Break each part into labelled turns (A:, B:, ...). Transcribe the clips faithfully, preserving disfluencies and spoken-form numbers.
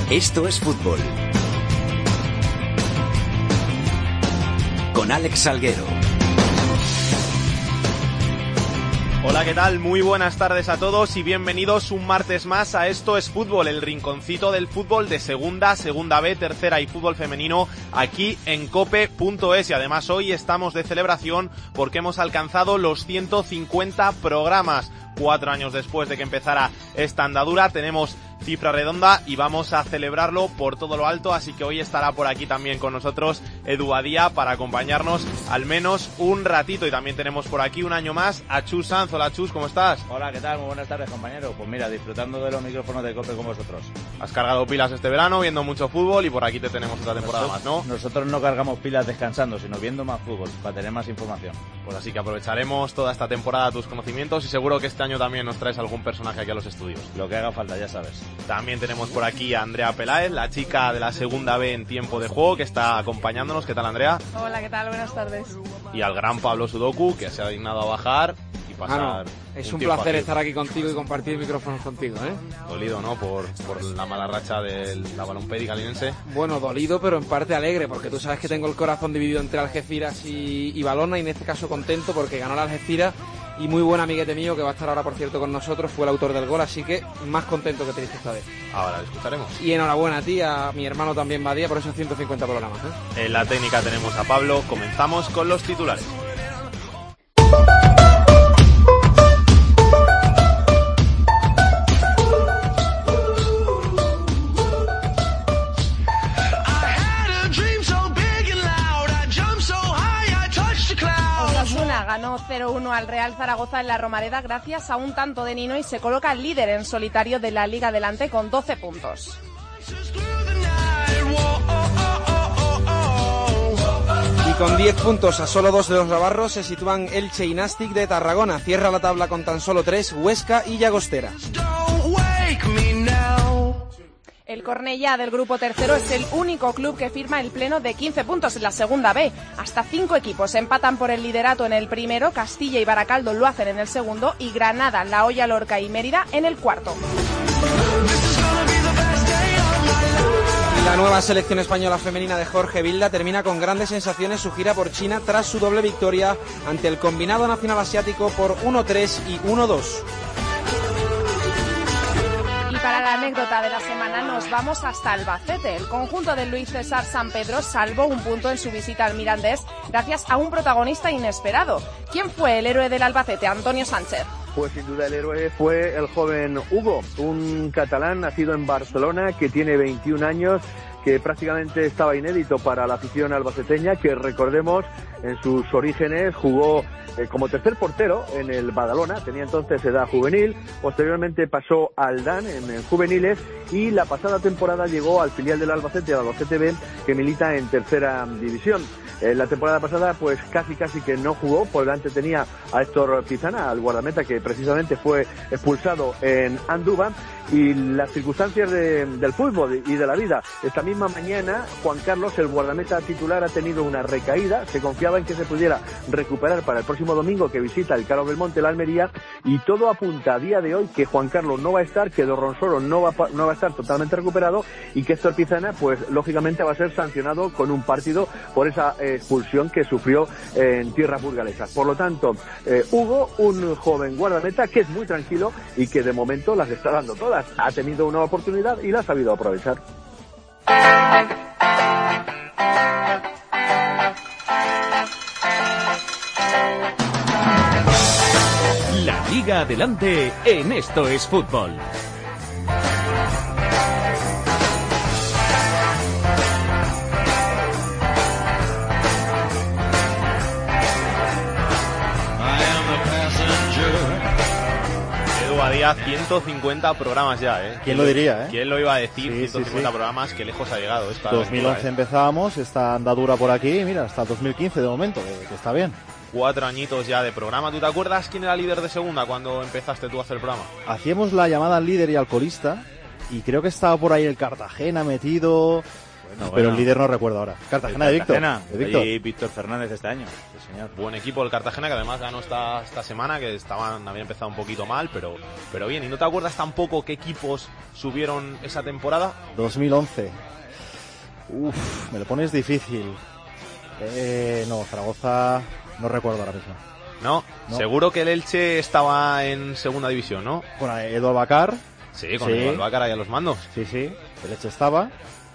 A: Esto es fútbol. Con Alex Salguero.
B: Hola, ¿qué tal? Muy buenas tardes a todos y bienvenidos un martes más a Esto es Fútbol, el rinconcito del fútbol de segunda, segunda B, tercera y fútbol femenino aquí en cope punto es. Y además hoy estamos de celebración porque hemos alcanzado los ciento cincuenta programas. Cuatro años después de que empezara esta andadura tenemos cifra redonda y vamos a celebrarlo por todo lo alto, así que hoy estará por aquí también con nosotros Edu Badía para acompañarnos al menos un ratito. Y también tenemos por aquí un año más a Chus Sanz. Hola Chus, ¿cómo estás?
C: Hola, ¿qué tal? Muy buenas tardes, compañero. Pues mira, disfrutando de los micrófonos de Cope con vosotros.
B: Has cargado pilas este verano viendo mucho fútbol y por aquí te tenemos otra temporada
C: nosotros,
B: más, ¿no?
C: Nosotros no cargamos pilas descansando, sino viendo más fútbol, para tener más información.
B: Pues así que aprovecharemos toda esta temporada tus conocimientos y seguro que este año también nos traes algún personaje aquí a los estudios.
C: Lo que haga falta, ya sabes.
B: También tenemos por aquí a Andrea Peláez, la chica de la segunda B en tiempo de juego, que está acompañándonos. ¿Qué tal, Andrea?
D: Hola, ¿qué tal? Buenas tardes.
B: Y al gran Pablo Sudoku, que se ha dignado a bajar y pasar.
E: Ah, no. Es un, un placer aquí. estar aquí contigo y compartir micrófonos contigo, ¿eh?
B: Dolido, ¿no? Por, por la mala racha de la balompédica linense.
E: Bueno, dolido, pero en parte alegre, porque tú sabes que tengo el corazón dividido entre Algeciras y, y Balona, y en este caso contento porque ganó la Algeciras. Y muy buen amiguete mío, que va a estar ahora, por cierto, con nosotros, fue el autor del gol, así que más contento que triste esta vez.
B: Ahora lo escucharemos.
E: Y enhorabuena a ti, a mi hermano también Badía, por esos ciento cincuenta programas, ¿eh?
B: En la técnica tenemos a Pablo. Comenzamos con los titulares.
D: Ganó cero uno al Real Zaragoza en la Romareda gracias a un tanto de Nino y se coloca líder en solitario de la Liga Adelante con doce puntos.
E: Y con diez puntos a solo dos de los navarros se sitúan Elche y Nastic de Tarragona. Cierra la tabla con tan solo tres Huesca y Llagostera.
D: El Cornellá del grupo tercero es el único club que firma el pleno de quince puntos en la segunda B. Hasta cinco equipos empatan por el liderato en el primero, Castilla y Baracaldo lo hacen en el segundo y Granada, La Hoya, Lorca y Mérida en el cuarto.
E: La nueva selección española femenina de Jorge Vilda termina con grandes sensaciones su gira por China tras su doble victoria ante el combinado nacional asiático por uno tres y uno dos.
D: Para la anécdota de la semana nos vamos hasta Albacete. El conjunto de Luis César San Pedro salvó un punto en su visita al Mirandés gracias a un protagonista inesperado. ¿Quién fue el héroe del Albacete, Antonio Sánchez?
F: Pues sin duda el héroe fue el joven Hugo, un catalán nacido en Barcelona que tiene veintiún años, que prácticamente estaba inédito para la afición albaceteña, que recordemos en sus orígenes jugó eh, como tercer portero en el Badalona, tenía entonces edad juvenil, posteriormente pasó al D A N en, en juveniles y la pasada temporada llegó al filial del Albacete, al Albacete B, que milita en tercera división. Eh, la temporada pasada pues casi casi que no jugó, por delante tenía a Héctor Pizana, al guardameta que precisamente fue expulsado en Andúba, y las circunstancias de, del fútbol y de la vida. Esta misma mañana Juan Carlos, el guardameta titular, ha tenido una recaída, se confiaba en que se pudiera recuperar para el próximo domingo que visita el Carlos Belmonte, la Almería, y todo apunta a día de hoy que Juan Carlos no va a estar, que Dorronsoro no va, no va a estar totalmente recuperado y que Héctor Pizana pues lógicamente va a ser sancionado con un partido por esa expulsión que sufrió en tierras burgalesas. Por lo tanto, eh, Hugo, un joven guardameta que es muy tranquilo y que de momento las está dando todas. Ha tenido una oportunidad y la ha sabido aprovechar.
A: La Liga Adelante en Esto es Fútbol.
B: Badía, ciento cincuenta programas ya, ¿eh?
G: ¿Quién lo diría, eh?
B: ¿Quién lo iba a decir?
G: Sí,
B: ciento cincuenta
G: sí, sí.
B: programas, qué lejos ha llegado esta
G: dos mil once
B: aventura, ¿eh?
G: Empezábamos, esta andadura por aquí, mira, hasta dos mil quince de momento, que, que está bien.
B: Cuatro añitos ya de programa. ¿Tú te acuerdas quién era líder de segunda cuando empezaste tú a hacer el programa?
G: Hacíamos la llamada al líder y al colista, y creo que estaba por ahí el Cartagena metido, bueno. Pero el líder no recuerdo ahora. Cartagena de Víctor.
C: De Víctor. Y Víctor Fernández este año. Sí, señor.
B: Buen equipo el Cartagena, que además ganó esta, esta semana, que estaban había empezado un poquito mal, pero, pero bien. ¿Y no te acuerdas tampoco qué equipos subieron esa temporada?
G: dos mil once. Uf, me lo pones difícil. Eh, no, Zaragoza no recuerdo ahora mismo.
B: No, no, seguro que el Elche estaba en segunda división, ¿no?
G: Con Edu Albacar.
B: Sí, con
G: sí.
B: Edu Albacar ahí a los mandos.
G: Sí, sí, el Elche estaba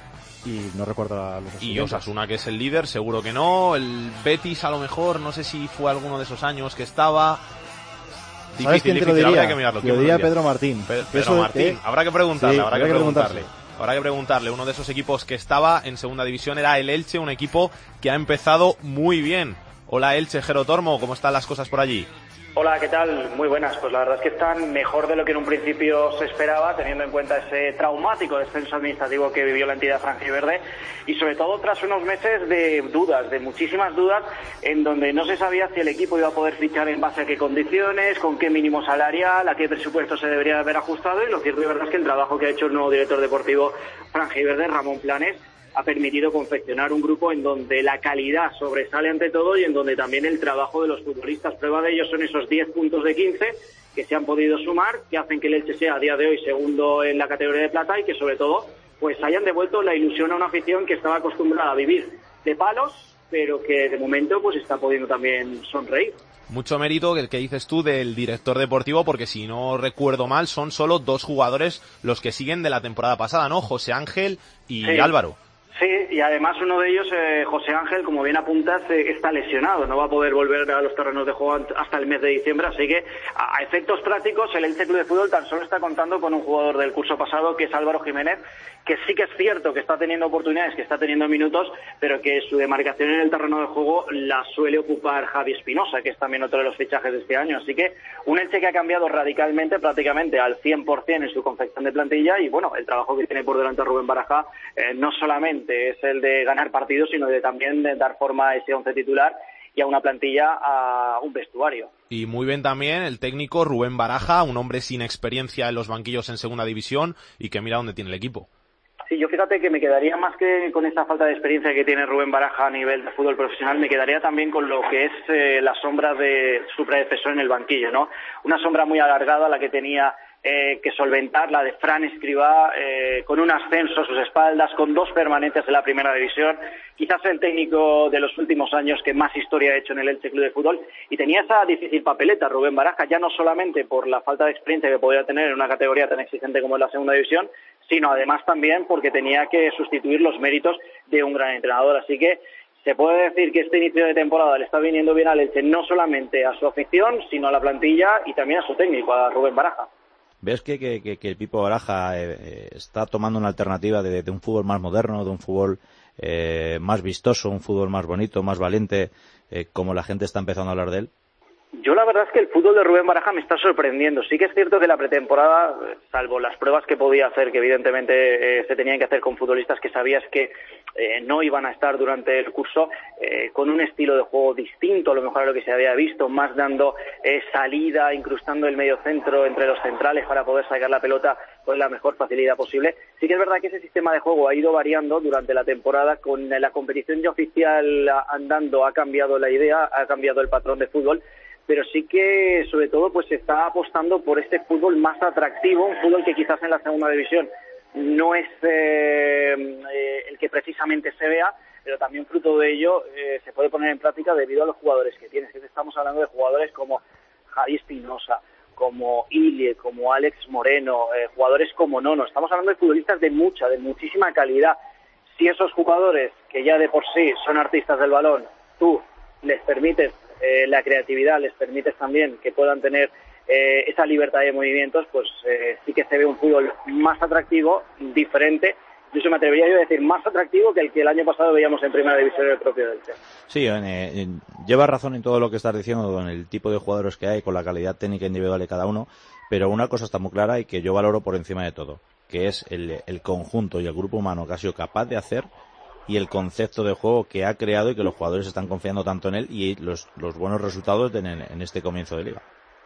G: y no recuerdo a los
B: Y Osasuna, que es el líder, seguro que no. El Betis a lo mejor, no sé si fue alguno de esos años que estaba.
G: Difícil, ¿sabes quién
B: difícil,
G: te lo diría?
B: Habría que mirarlo.
G: Lo diría Pedro Martín.
B: Pedro, Pedro Martín, eh, habrá que preguntarle,
G: sí,
B: habrá que, que preguntarle.
G: Habrá
B: que preguntarle. Uno de esos equipos que estaba en segunda división era el Elche, un equipo que ha empezado muy bien. Hola Elche, Jero Tormo, ¿cómo están las cosas por allí?
H: Hola, ¿qué tal? Muy buenas. Pues la verdad es que están mejor de lo que en un principio se esperaba, teniendo en cuenta ese traumático descenso administrativo que vivió la entidad franjiverde y sobre todo tras unos meses de dudas, de muchísimas dudas, en donde no se sabía si el equipo iba a poder fichar en base a qué condiciones, con qué mínimo salarial, a qué presupuesto se debería haber ajustado, y lo cierto y verdad es que el trabajo que ha hecho el nuevo director deportivo franjiverde, Ramón Planes, ha permitido confeccionar un grupo en donde la calidad sobresale ante todo y en donde también el trabajo de los futbolistas, prueba de ello son esos diez puntos de quince que se han podido sumar, que hacen que el Elche sea a día de hoy segundo en la categoría de plata y que sobre todo pues hayan devuelto la ilusión a una afición que estaba acostumbrada a vivir de palos, pero que de momento pues está pudiendo también sonreír.
B: Mucho mérito el que dices tú del director deportivo, porque si no recuerdo mal son solo dos jugadores los que siguen de la temporada pasada, ¿no? José Ángel y
H: sí.
B: Álvaro.
H: Sí, y además uno de ellos, eh, José Ángel, como bien apuntas, eh, está lesionado, no va a poder volver a los terrenos de juego hasta el mes de diciembre, así que a, a efectos prácticos el Elche Club de Fútbol tan solo está contando con un jugador del curso pasado, que es Álvaro Jiménez, que sí que es cierto que está teniendo oportunidades, que está teniendo minutos, pero que su demarcación en el terreno de juego la suele ocupar Javi Espinosa, que es también otro de los fichajes de este año, así que un Elche que ha cambiado radicalmente, prácticamente al cien por ciento en su confección de plantilla, y bueno, el trabajo que tiene por delante Rubén Baraja eh, no solamente es el de ganar partidos, sino de también de dar forma a ese once titular y a una plantilla, a un vestuario.
B: Y muy bien también el técnico Rubén Baraja, un hombre sin experiencia en los banquillos en segunda división y que mira dónde tiene el equipo.
H: Sí, yo fíjate que me quedaría más que con esta falta de experiencia que tiene Rubén Baraja a nivel de fútbol profesional, me quedaría también con lo que es eh, la sombra de su predecesor en el banquillo, ¿no? Una sombra muy alargada la que tenía Eh, que solventar, la de Fran Escribá, eh, con un ascenso a sus espaldas, con dos permanentes en la primera división, quizás el técnico de los últimos años que más historia ha hecho en el Elche Club de Fútbol, y tenía esa difícil papeleta Rubén Baraja, ya no solamente por la falta de experiencia que podía tener en una categoría tan exigente como es la segunda división, sino además también porque tenía que sustituir los méritos de un gran entrenador, así que se puede decir que este inicio de temporada le está viniendo bien al Elche, no solamente a su afición, sino a la plantilla y también a su técnico, a Rubén Baraja.
C: ¿Ves que, que, que el Pipo Baraja eh, está tomando una alternativa de, de un fútbol más moderno, de un fútbol eh, más vistoso, un fútbol más bonito, más valiente, eh, como la gente está empezando a hablar de él?
H: Yo la verdad es que el fútbol de Rubén Baraja me está sorprendiendo. Sí que es cierto que la pretemporada, salvo las pruebas que podía hacer, que evidentemente eh, se tenían que hacer con futbolistas que sabías que eh, no iban a estar durante el curso, eh, con un estilo de juego distinto a lo mejor a lo que se había visto, más dando eh, salida, incrustando el medio centro entre los centrales para poder sacar la pelota con la mejor facilidad posible. Sí que es verdad que ese sistema de juego ha ido variando durante la temporada, con la competición ya oficial andando, ha cambiado la idea, ha cambiado el patrón de fútbol, pero sí que sobre todo pues se está apostando por este fútbol más atractivo, un fútbol que quizás en la segunda división no es eh, eh, el que precisamente se vea, pero también fruto de ello eh, se puede poner en práctica debido a los jugadores que tiene. Estamos hablando de jugadores como Javi Espinosa, como Ilie, como Alex Moreno, eh, jugadores como Nono. Estamos hablando de futbolistas de mucha, de muchísima calidad. Si esos jugadores, que ya de por sí son artistas del balón, tú les permites eh, la creatividad, les permites también que puedan tener eh, esa libertad de movimientos, pues eh, sí que se ve un fútbol más atractivo, diferente. Incluso me atrevería yo a decir más atractivo que el que el año pasado veíamos en Primera División del propio Elche.
C: Sí, eh, lleva razón en todo lo que estás diciendo, con el tipo de jugadores que hay, con la calidad técnica individual de cada uno, pero una cosa está muy clara y que yo valoro por encima de todo, que es el, el conjunto y el grupo humano que ha sido capaz de hacer, y el concepto de juego que ha creado y que los jugadores están confiando tanto en él, y los, los buenos resultados de, en, en este comienzo de liga.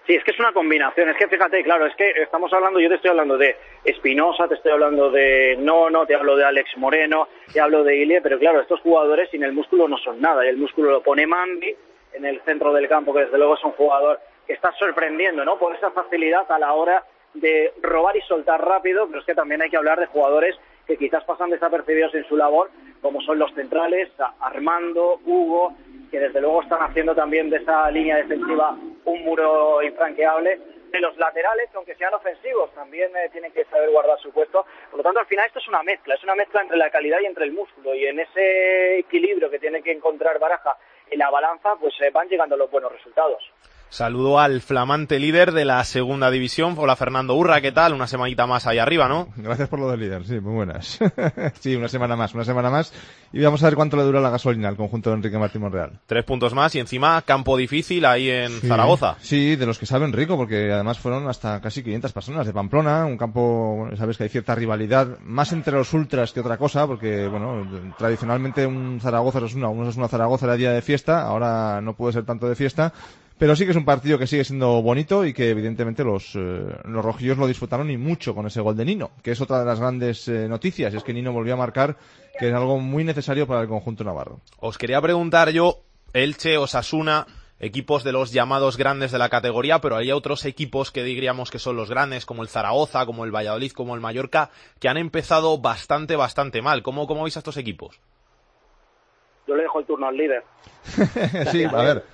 H: Sí, es que es una combinación, es que fíjate, claro, es que estamos hablando, yo te estoy hablando de Espinosa, te estoy hablando de Nono, te hablo de Alex Moreno, te hablo de Ilie, pero claro, estos jugadores sin el músculo no son nada, y el músculo lo pone Mandy en el centro del campo, que desde luego es un jugador que está sorprendiendo, ¿no?, por esa facilidad a la hora de robar y soltar rápido, pero es que también hay que hablar de jugadores que quizás pasan desapercibidos en su labor, como son los centrales, Armando, Hugo, que desde luego están haciendo también de esa línea defensiva un muro infranqueable. De los laterales, aunque sean ofensivos, también eh, tienen que saber guardar su puesto. Por lo tanto, al final esto es una mezcla, es una mezcla entre la calidad y entre el músculo, y en ese equilibrio que tiene que encontrar Baraja en la balanza, pues eh, van llegando los buenos resultados.
B: Saludo al flamante líder de la segunda división. Hola, Fernando Urra, ¿qué tal? Una semanita más ahí arriba, ¿no?
I: Gracias por lo del líder, sí, muy buenas. Sí, una semana más, una semana más. Y vamos a ver cuánto le dura la gasolina al conjunto de Enrique Martín Monreal.
B: Tres puntos más y encima campo difícil ahí en
I: sí,
B: Zaragoza.
I: Sí, de los que saben rico, porque además fueron hasta casi quinientas personas de Pamplona. Un campo, bueno, sabes que hay cierta rivalidad, más entre los ultras que otra cosa, porque, bueno, tradicionalmente un Zaragoza-Osasuna, un Osasuna-Zaragoza era día de fiesta, ahora no puede ser tanto de fiesta. Pero sí que es un partido que sigue siendo bonito y que evidentemente los, eh, los rojillos lo disfrutaron y mucho con ese gol de Nino, que es otra de las grandes eh, noticias, es que Nino volvió a marcar, que es algo muy necesario para el conjunto navarro.
B: Os quería preguntar yo, Elche, Osasuna, equipos de los llamados grandes de la categoría, pero hay otros equipos que diríamos que son los grandes, como el Zaragoza, como el Valladolid, como el Mallorca, que han empezado bastante, bastante mal. ¿Cómo, cómo veis a estos equipos?
H: Yo le dejo el turno al líder.
I: Sí, a ver.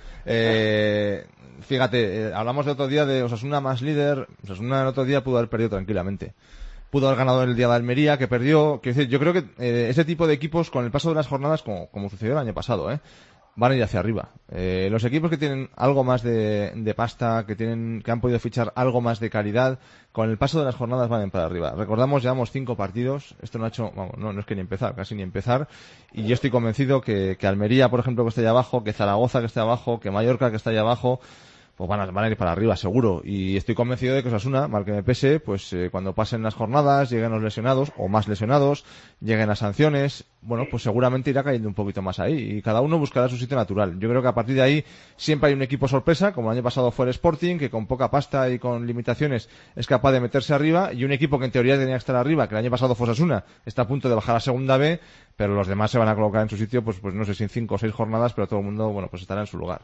I: Eh, fíjate, eh, hablamos el otro día de Osasuna más líder. Osasuna el otro día pudo haber perdido tranquilamente. Pudo haber ganado el día de Almería, que perdió. Quiero decir, yo creo que eh, ese tipo de equipos, con el paso de las jornadas, como, como sucedió el año pasado, eh, van a ir hacia arriba. Eh, los equipos que tienen algo más de, de pasta, que tienen, que han podido fichar algo más de calidad, con el paso de las jornadas van a ir para arriba. Recordamos, llevamos cinco partidos, esto no ha hecho, vamos, no, no es que ni empezar, casi ni empezar, y yo estoy convencido que, que Almería, por ejemplo, que está ahí abajo, que Zaragoza que está abajo, que Mallorca que está ahí abajo, pues van a, van a ir para arriba, seguro. Y estoy convencido de que Osasuna, mal que me pese, pues eh, cuando pasen las jornadas, lleguen los lesionados, o más lesionados, lleguen las sanciones, bueno, pues seguramente irá cayendo un poquito más ahí. Y cada uno buscará su sitio natural. Yo creo que a partir de ahí siempre hay un equipo sorpresa, como el año pasado fue el Sporting, que con poca pasta y con limitaciones es capaz de meterse arriba, y un equipo que en teoría tenía que estar arriba, que el año pasado fue Osasuna, está a punto de bajar a segunda B, pero los demás se van a colocar en su sitio, pues, pues no sé si en cinco o seis jornadas, pero todo el mundo, bueno, pues estará en su lugar.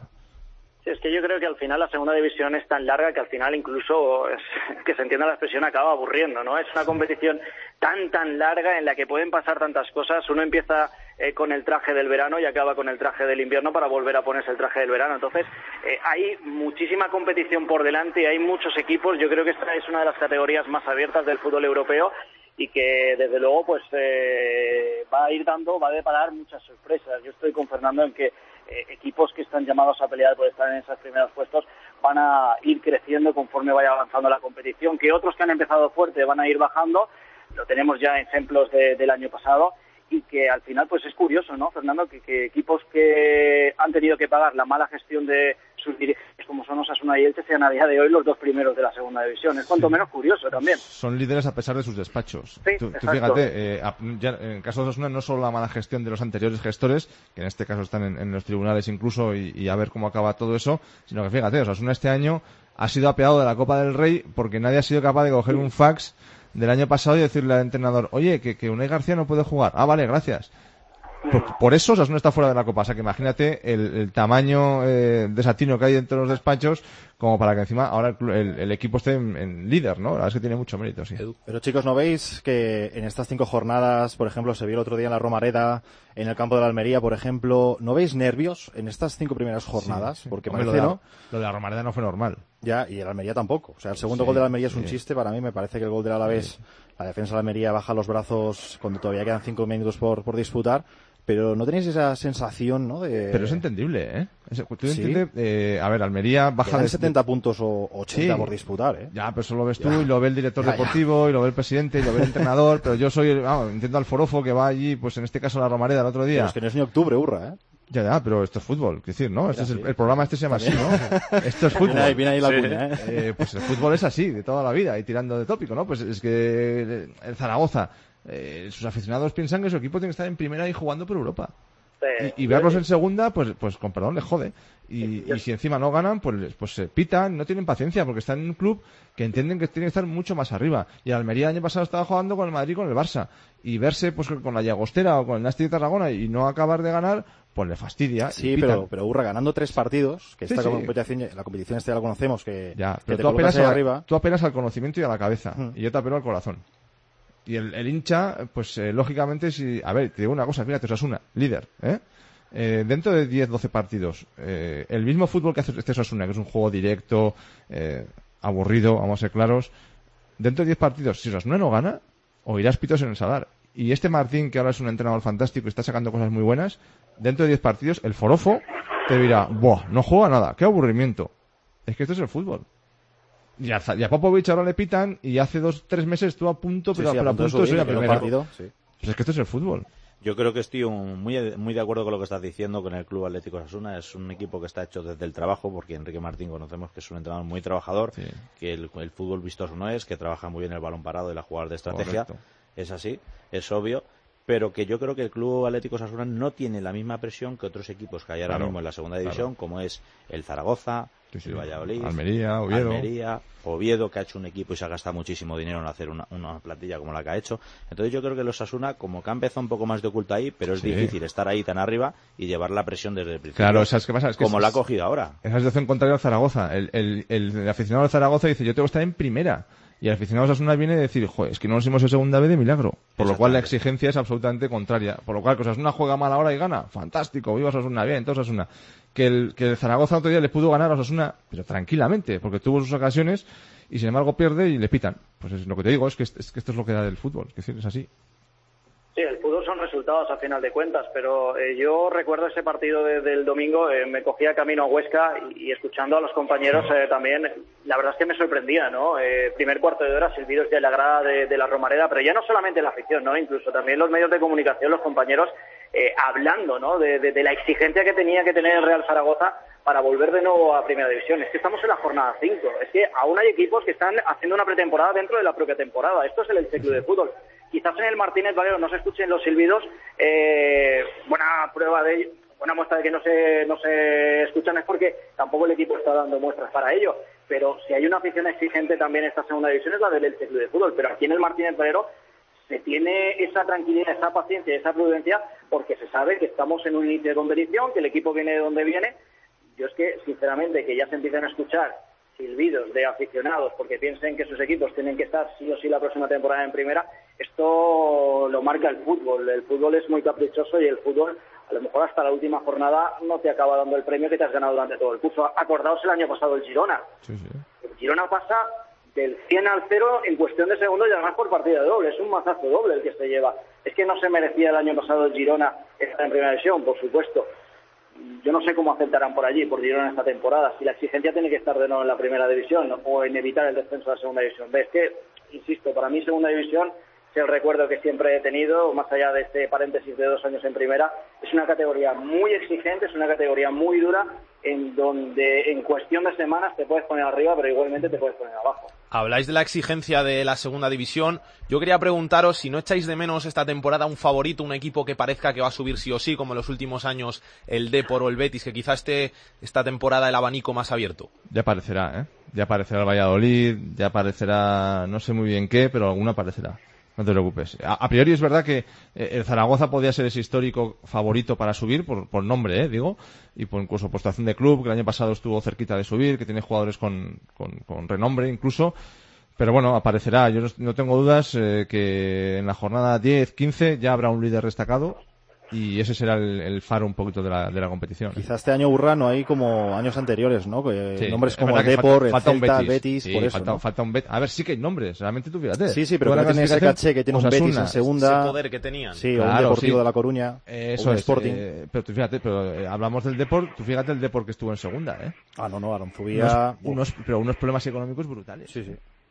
H: Es que yo creo que al final la segunda división es tan larga que al final incluso, es, que se entienda la expresión, acaba aburriendo, ¿no? Es una competición tan, tan larga en la que pueden pasar tantas cosas. Uno empieza eh, con el traje del verano y acaba con el traje del invierno para volver a ponerse el traje del verano. Entonces, eh, hay muchísima competición por delante y hay muchos equipos. Yo creo que esta es una de las categorías más abiertas del fútbol europeo y que desde luego pues eh, va a ir dando, va a deparar muchas sorpresas. Yo estoy con Fernando en que eh, equipos que están llamados a pelear por estar en esos primeros puestos van a ir creciendo conforme vaya avanzando la competición, que otros que han empezado fuerte van a ir bajando. Lo tenemos ya ejemplos de, del año pasado, y que al final pues es curioso, ¿no, Fernando? Que, que equipos que han tenido que pagar la mala gestión de sus dirigentes, como son Osasuna y Elche, sean a día de hoy los dos primeros de la segunda división. Es cuanto menos curioso también.
I: Son líderes a pesar de sus despachos.
H: Sí,
I: tú, tú fíjate, eh, ya, en el caso de Osasuna no solo la mala gestión de los anteriores gestores, que en este caso están en, en los tribunales incluso, y, y a ver cómo acaba todo eso, sino que fíjate, Osasuna este año ha sido apeado de la Copa del Rey porque nadie ha sido capaz de coger un fax del año pasado y decirle al entrenador, oye, que, que Unai García no puede jugar. Ah, vale, gracias. Por, por eso Osasuna está fuera de la Copa. O sea, que imagínate el, el tamaño eh, desatino que hay entre los despachos, como para que encima ahora el, el, el equipo esté en, en líder, ¿no? La verdad es que tiene mucho mérito, sí.
G: Pero chicos, ¿no veis que en estas cinco jornadas, por ejemplo, se vio el otro día en la Romareda, en el campo de la Almería, por ejemplo, ¿no veis nervios en estas cinco primeras jornadas?
I: Sí, sí.
G: Porque
I: Hombre,
G: parece,
I: lo de,
G: ¿no?
I: Lo de la Romareda no fue normal.
G: Ya, y el Almería tampoco. O sea, el segundo
I: sí,
G: gol de la Almería es un
I: sí.
G: chiste. Para mí me parece que el gol del Alavés, sí. La defensa de la Almería baja los brazos cuando todavía quedan cinco minutos por, por disputar. Pero no tenéis esa sensación, ¿no? De...
I: Pero es entendible, ¿eh? Es, ¿tú
G: ¿Sí?
I: entiendes? Eh, a ver, Almería baja
G: de setenta puntos o ochenta sí. por disputar, ¿eh?
I: Ya, pero eso lo ves tú ya. Y lo ve el director ya, deportivo ya. Y lo ve el presidente y lo ve el entrenador. Pero yo soy, vamos, entiendo al forofo que va allí, pues en este caso la Romareda el otro día.
G: Pero es que no es ni octubre, hurra, ¿eh?
I: Ya, ya, pero esto es fútbol, es decir, ¿no? Este es el, el programa este se llama así, ¿no? Esto es fútbol.
G: Viene ahí, viene ahí la
I: sí.
G: cuña, ¿eh?
I: eh, Pues el fútbol es así, de toda la vida, y tirando de tópico, ¿no? Pues es que el Zaragoza, eh, sus aficionados piensan que su equipo tiene que estar en primera y jugando por Europa. Sí. Y, y verlos en segunda, pues, pues con perdón, les jode. Y, y si encima no ganan, pues, pues se pitan, no tienen paciencia, porque están en un club que entienden que tienen que estar mucho más arriba. Y el Almería el año pasado estaba jugando con el Madrid y con el Barça. Y verse pues con la Llagostera o con el Nasti de Tarragona y no acabar de ganar, pues le fastidia.
G: Sí, pero, pero Urra, ganando tres partidos, que sí, esta sí. competición, la competición esta ya la conocemos, que,
I: ya,
G: que
I: pero
G: te
I: tú apelas, a,
G: arriba.
I: tú apelas al conocimiento y a la cabeza, uh-huh. y yo te apelo al corazón. Y el, el hincha, pues eh, lógicamente, si, a ver, te digo una cosa, fíjate, Osasuna, líder, ¿eh? Eh, dentro de diez doce partidos, eh, el mismo fútbol que hace este Osasuna, que es un juego directo, eh, aburrido, vamos a ser claros, dentro de diez partidos, si Osasuna no gana, oirás pitos en el Sadar. Y este Martín, que ahora es un entrenador fantástico y está sacando cosas muy buenas, dentro de diez partidos, el forofo te dirá, ¡buah! No juega nada, qué aburrimiento. Es que esto es el fútbol. Y a, y a Popovich ahora le pitan y hace dos, tres meses estuvo a punto, pero, sí, sí, pero a punto, punto de subir a primera. Partido, sí. Pues es que esto es el fútbol.
C: Yo creo que estoy un, muy, muy de acuerdo con lo que estás diciendo con el Club Atlético Osasuna. Es un equipo que está hecho desde el trabajo, porque Enrique Martín conocemos que es un entrenador muy trabajador, sí. que el, el fútbol vistoso no es, que trabaja muy bien el balón parado y la jugada de estrategia. Correcto. Es así, es obvio. Pero que yo creo que el Club Atlético Osasuna no tiene la misma presión que otros equipos que hay ahora claro, mismo en la segunda división, claro. como es el Zaragoza, sí, sí. el Valladolid,
I: Almería, Oviedo.
C: Almería, Oviedo, que ha hecho un equipo y se ha gastado muchísimo dinero en hacer una, una plantilla como la que ha hecho. Entonces yo creo que los Osasuna, como que ha empezado un poco más de oculto ahí, pero es sí. difícil estar ahí tan arriba y llevar la presión desde el principio.
I: Claro, ¿sabes qué pasa? Es que
C: como
I: es,
C: la ha cogido ahora.
I: Esa situación contraria al Zaragoza. El, el, el, el aficionado del Zaragoza dice, yo tengo que estar en primera. Y el aficionado de Osasuna viene a decir, joder, es que no nos hicimos en segunda vez de milagro. Por lo cual la exigencia es absolutamente contraria. Por lo cual, que Osasuna juega mal ahora y gana, fantástico, viva Osasuna, bien, entonces Osasuna. Que el, que el Zaragoza otro día le pudo ganar a Osasuna, pero tranquilamente, porque tuvo sus ocasiones y sin embargo pierde y le pitan. Pues es lo que te digo, es que, es que esto es lo que da del fútbol, es decir, es así.
H: Sí, el fútbol son resultados a final de cuentas, pero eh, yo recuerdo ese partido de, del domingo, eh, me cogía camino a Huesca y, y escuchando a los compañeros eh, también, la verdad es que me sorprendía, ¿no? Eh, primer cuarto de hora, silbidos de la grada de, de la Romareda, pero ya no solamente la afición, ¿no? Incluso también los medios de comunicación, los compañeros, eh, hablando, ¿no? De, de, de la exigencia que tenía que tener el Real Zaragoza para volver de nuevo a Primera División. Es que estamos en la jornada cinco, es que aún hay equipos que están haciendo una pretemporada dentro de la propia temporada. Esto es el Elche Club de Fútbol. Quizás en el Martínez Valero no se escuchen los silbidos, eh, buena prueba de ello, buena muestra de que no se no se escuchan es porque tampoco el equipo está dando muestras para ello, pero si hay una afición exigente también en esta segunda división es la del Elche Club de Fútbol, pero aquí en el Martínez Valero se tiene esa tranquilidad, esa paciencia, esa prudencia, porque se sabe que estamos en un inicio de competición, que el equipo viene de donde viene. Yo es que, sinceramente, que ya se empiezan a escuchar silbidos de aficionados porque piensen que sus equipos tienen que estar sí o sí la próxima temporada en primera, esto lo marca el fútbol. El fútbol es muy caprichoso y el fútbol, a lo mejor hasta la última jornada, no te acaba dando el premio que te has ganado durante todo el curso. Acordaos el año pasado el Girona. Sí, sí. El Girona pasa del cien al cero en cuestión de segundos y además por partida doble. Es un mazazo doble el que se lleva. Es que no se merecía el año pasado el Girona estar en primera división, por supuesto. Yo no sé cómo aceptarán por allí, por Girona esta temporada, si la exigencia tiene que estar de nuevo en la primera división, ¿no? O en evitar el descenso de la segunda división. ¿Ves? Que, insisto, para mí segunda división es el recuerdo que siempre he tenido, más allá de este paréntesis de dos años en primera, es una categoría muy exigente, es una categoría muy dura, en donde en cuestión de semanas te puedes poner arriba, pero igualmente te puedes poner abajo.
B: Habláis de la exigencia de la segunda división. Yo quería preguntaros si no echáis de menos esta temporada un favorito, un equipo que parezca que va a subir sí o sí, como en los últimos años el Depor o el Betis, que quizás esté esta temporada el abanico más abierto.
I: Ya aparecerá, ¿eh? Ya aparecerá el Valladolid, ya aparecerá, no sé muy bien qué, pero alguno aparecerá. No te preocupes. A, a priori es verdad que eh, el Zaragoza podía ser ese histórico favorito para subir, por, por nombre, eh, digo, y por incluso por situación de club, que el año pasado estuvo cerquita de subir, que tiene jugadores con, con, con renombre incluso. Pero bueno, aparecerá. Yo no, no tengo dudas eh, que en la jornada diez, quince ya habrá un líder destacado. Y ese será el, el faro un poquito de la, de la competición.
G: Quizá este año Urra no hay como años anteriores, ¿no? Que sí, nombres como el Depor, el Celta, Betis, el Betis,
I: sí,
G: por eso,
I: falta,
G: ¿no?
I: falta un Betis. A ver, sí que hay nombres, realmente tú fíjate.
G: Sí, sí, pero que no tiene ese caché que tiene un Betis en segunda.
B: Ese poder que tenían.
G: Sí,
I: claro,
G: o un Deportivo
I: sí.
G: de La Coruña,
I: eh, eso
G: o un
I: es,
G: Sporting.
I: Eh, pero tú fíjate, pero eh, hablamos del Depor, tú fíjate el Depor que estuvo en segunda, ¿eh?
G: Ah, no, no, Aronzubía...
I: Unos, unos, pero unos problemas económicos brutales.
G: Sí, sí.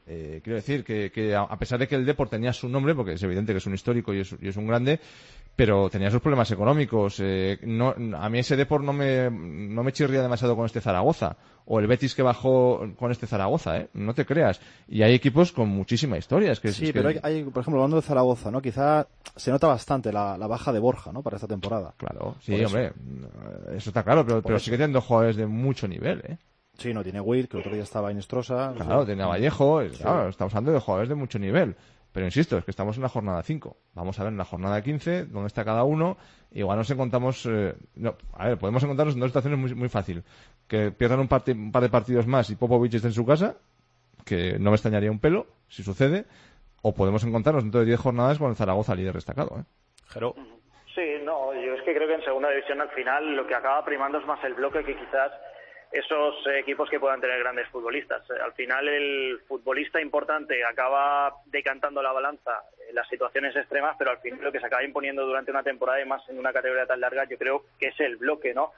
I: Eh, quiero decir que, que a, a pesar de que el Depor tenía su nombre, porque es evidente que es un histórico y es, y es un grande, pero tenía sus problemas económicos. Eh, no, a mí ese Depor no me, no me chirría demasiado con este Zaragoza. O el Betis que bajó con este Zaragoza, ¿eh? No te creas. Y hay equipos con muchísima historia. Es que,
G: sí,
I: es
G: pero
I: que...
G: hay, hay, por ejemplo, hablando de Zaragoza, ¿no? Quizá se nota bastante la, la baja de Borja, ¿no? Para esta temporada.
I: Claro, sí, eso. hombre. Eso está claro, pero, pero sigue teniendo jugadores de mucho nivel, ¿eh?
G: Sí, no tiene Will, que el otro día estaba Inestrosa.
I: Claro,
G: sí.
I: tiene a Vallejo.
G: Sí.
I: Claro, estamos hablando de jugadores de mucho nivel. Pero insisto, es que estamos en la jornada cinco. Vamos a ver en la jornada quince dónde está cada uno. Igual nos encontramos... Eh, no, a ver, podemos encontrarnos en dos situaciones muy, muy fácil. Que pierdan un, part un par de partidos más y Popovic esté en su casa, que no me extrañaría un pelo, si sucede. O podemos encontrarnos dentro de diez jornadas con el Zaragoza líder destacado, ¿eh?
B: Jero.
H: Sí, no, yo es que creo que en segunda división al final lo que acaba primando es más el bloque que quizás esos equipos que puedan tener grandes futbolistas. Al final el futbolista importante acaba decantando la balanza en las situaciones extremas, pero al final lo que se acaba imponiendo durante una temporada y más en una categoría tan larga, yo creo que es el bloque, ¿no?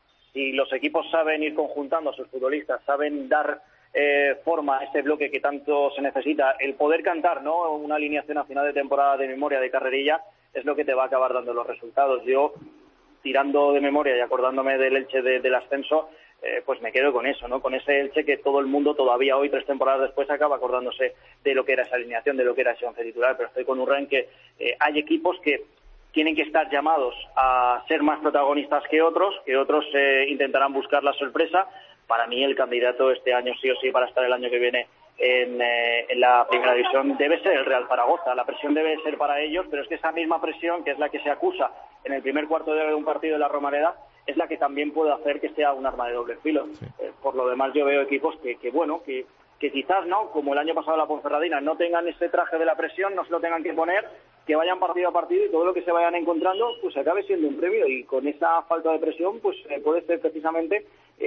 H: Si los equipos saben ir conjuntando a sus futbolistas, saben dar eh, forma a este bloque que tanto se necesita, el poder cantar, ¿no? Una alineación a final de temporada de memoria, de carrerilla, es lo que te va a acabar dando los resultados. Yo, tirando de memoria y acordándome del Elche de, del ascenso, Eh, pues me quedo con eso, ¿no? Con ese Elche que todo el mundo todavía hoy, tres temporadas después, acaba acordándose de lo que era esa alineación, de lo que era ese once titular, pero estoy con Urra en que eh, hay equipos que tienen que estar llamados a ser más protagonistas que otros, que otros eh, intentarán buscar la sorpresa. Para mí el candidato este año sí o sí para estar el año que viene en, eh, en la primera división debe ser el Real Zaragoza. La presión debe ser para ellos, pero es que esa misma presión, que es la que se acusa en el primer cuarto de un partido de la Romareda, es la que también puede hacer que sea un arma de doble filo. Sí. Eh, por lo demás yo veo equipos que, que bueno, que, que quizás, ¿no? Como el año pasado la Ponferradina, no tengan ese traje de la presión, no se lo tengan que poner, que vayan partido a partido y todo lo que se vayan encontrando, pues acabe siendo un premio. Y con esa falta de presión, pues eh, puede ser precisamente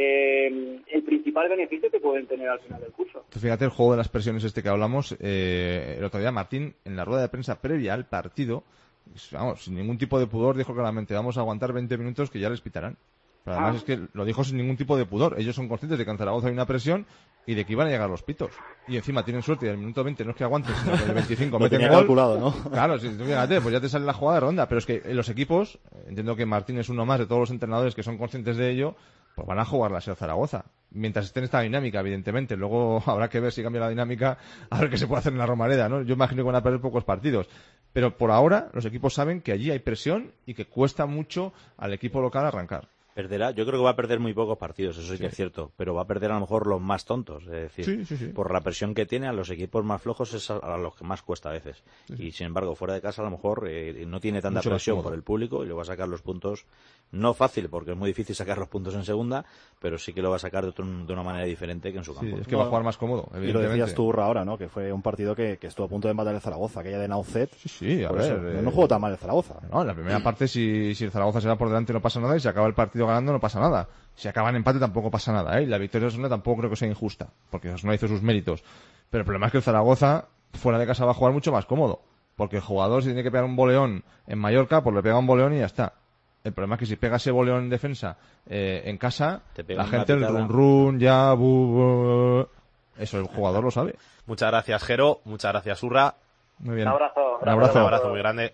H: eh, el principal beneficio que pueden tener al final del curso.
I: Fíjate el juego de las presiones este que hablamos, eh, el otro día Martín, en la rueda de prensa previa al partido, vamos, sin ningún tipo de pudor, dijo claramente, vamos a aguantar veinte minutos que ya les pitarán. Pero además ah. es que lo dijo sin ningún tipo de pudor. Ellos son conscientes de que en Zaragoza hay una presión y de que iban a llegar los pitos. Y encima tienen suerte y al minuto veinte no es que aguanten, sino que el veinticinco meten gol.
G: Calculado, ¿no?
I: Claro, si tú fíjate, pues ya te sale la jugada de ronda. Pero es que los equipos, entiendo que Martín es uno más de todos los entrenadores que son conscientes de ello, pues van a jugar la Ser Zaragoza. Mientras esté en esta dinámica, evidentemente. Luego habrá que ver si cambia la dinámica, a ver qué se puede hacer en la Romareda, ¿no? Yo imagino que van a perder pocos partidos. Pero por ahora, los equipos saben que allí hay presión y que cuesta mucho al equipo local arrancar.
C: Perderá, yo creo que va a perder muy pocos partidos, eso sí, sí que es cierto, pero va a perder a lo mejor los más tontos, es decir,
I: sí, sí, sí.
C: por la presión que tiene a los equipos más flojos es a, a los que más cuesta a veces. Sí. Y sin embargo, fuera de casa a lo mejor eh, no tiene tanta Mucho presión por el público y lo va a sacar los puntos, no fácil, porque es muy difícil sacar los puntos en segunda, pero sí que lo va a sacar de, otro, de una manera diferente que en su campo.
I: Sí, es que no, va a jugar más cómodo, evidentemente.
G: Y lo decías tú, Urra, ahora, ¿no? Que fue un partido que, que estuvo a punto de empatar el Zaragoza, aquella de Naucet.
I: Sí, sí, a ver.
G: Eso, eh, no jugó tan mal el Zaragoza.
I: No, en la primera parte, si, si el Zaragoza se va por delante no pasa nada y si acaba el partido ganando no pasa nada. Si acaba en empate tampoco pasa nada, ¿eh? Y la victoria de Osasuna tampoco creo que sea injusta, porque Osasuna hizo sus méritos. Pero el problema es que el Zaragoza, fuera de casa, va a jugar mucho más cómodo. Porque el jugador, si tiene que pegar un boleón en Mallorca, pues le pega un boleón y ya está. El problema es que si pega ese boleón en defensa eh, en casa, la gente, el run run, ya, bu, bu, eso el jugador lo sabe.
B: Muchas gracias, Jero. Muchas gracias, Urra.
I: Muy bien.
H: Un abrazo.
I: Un abrazo.
B: Un abrazo muy grande.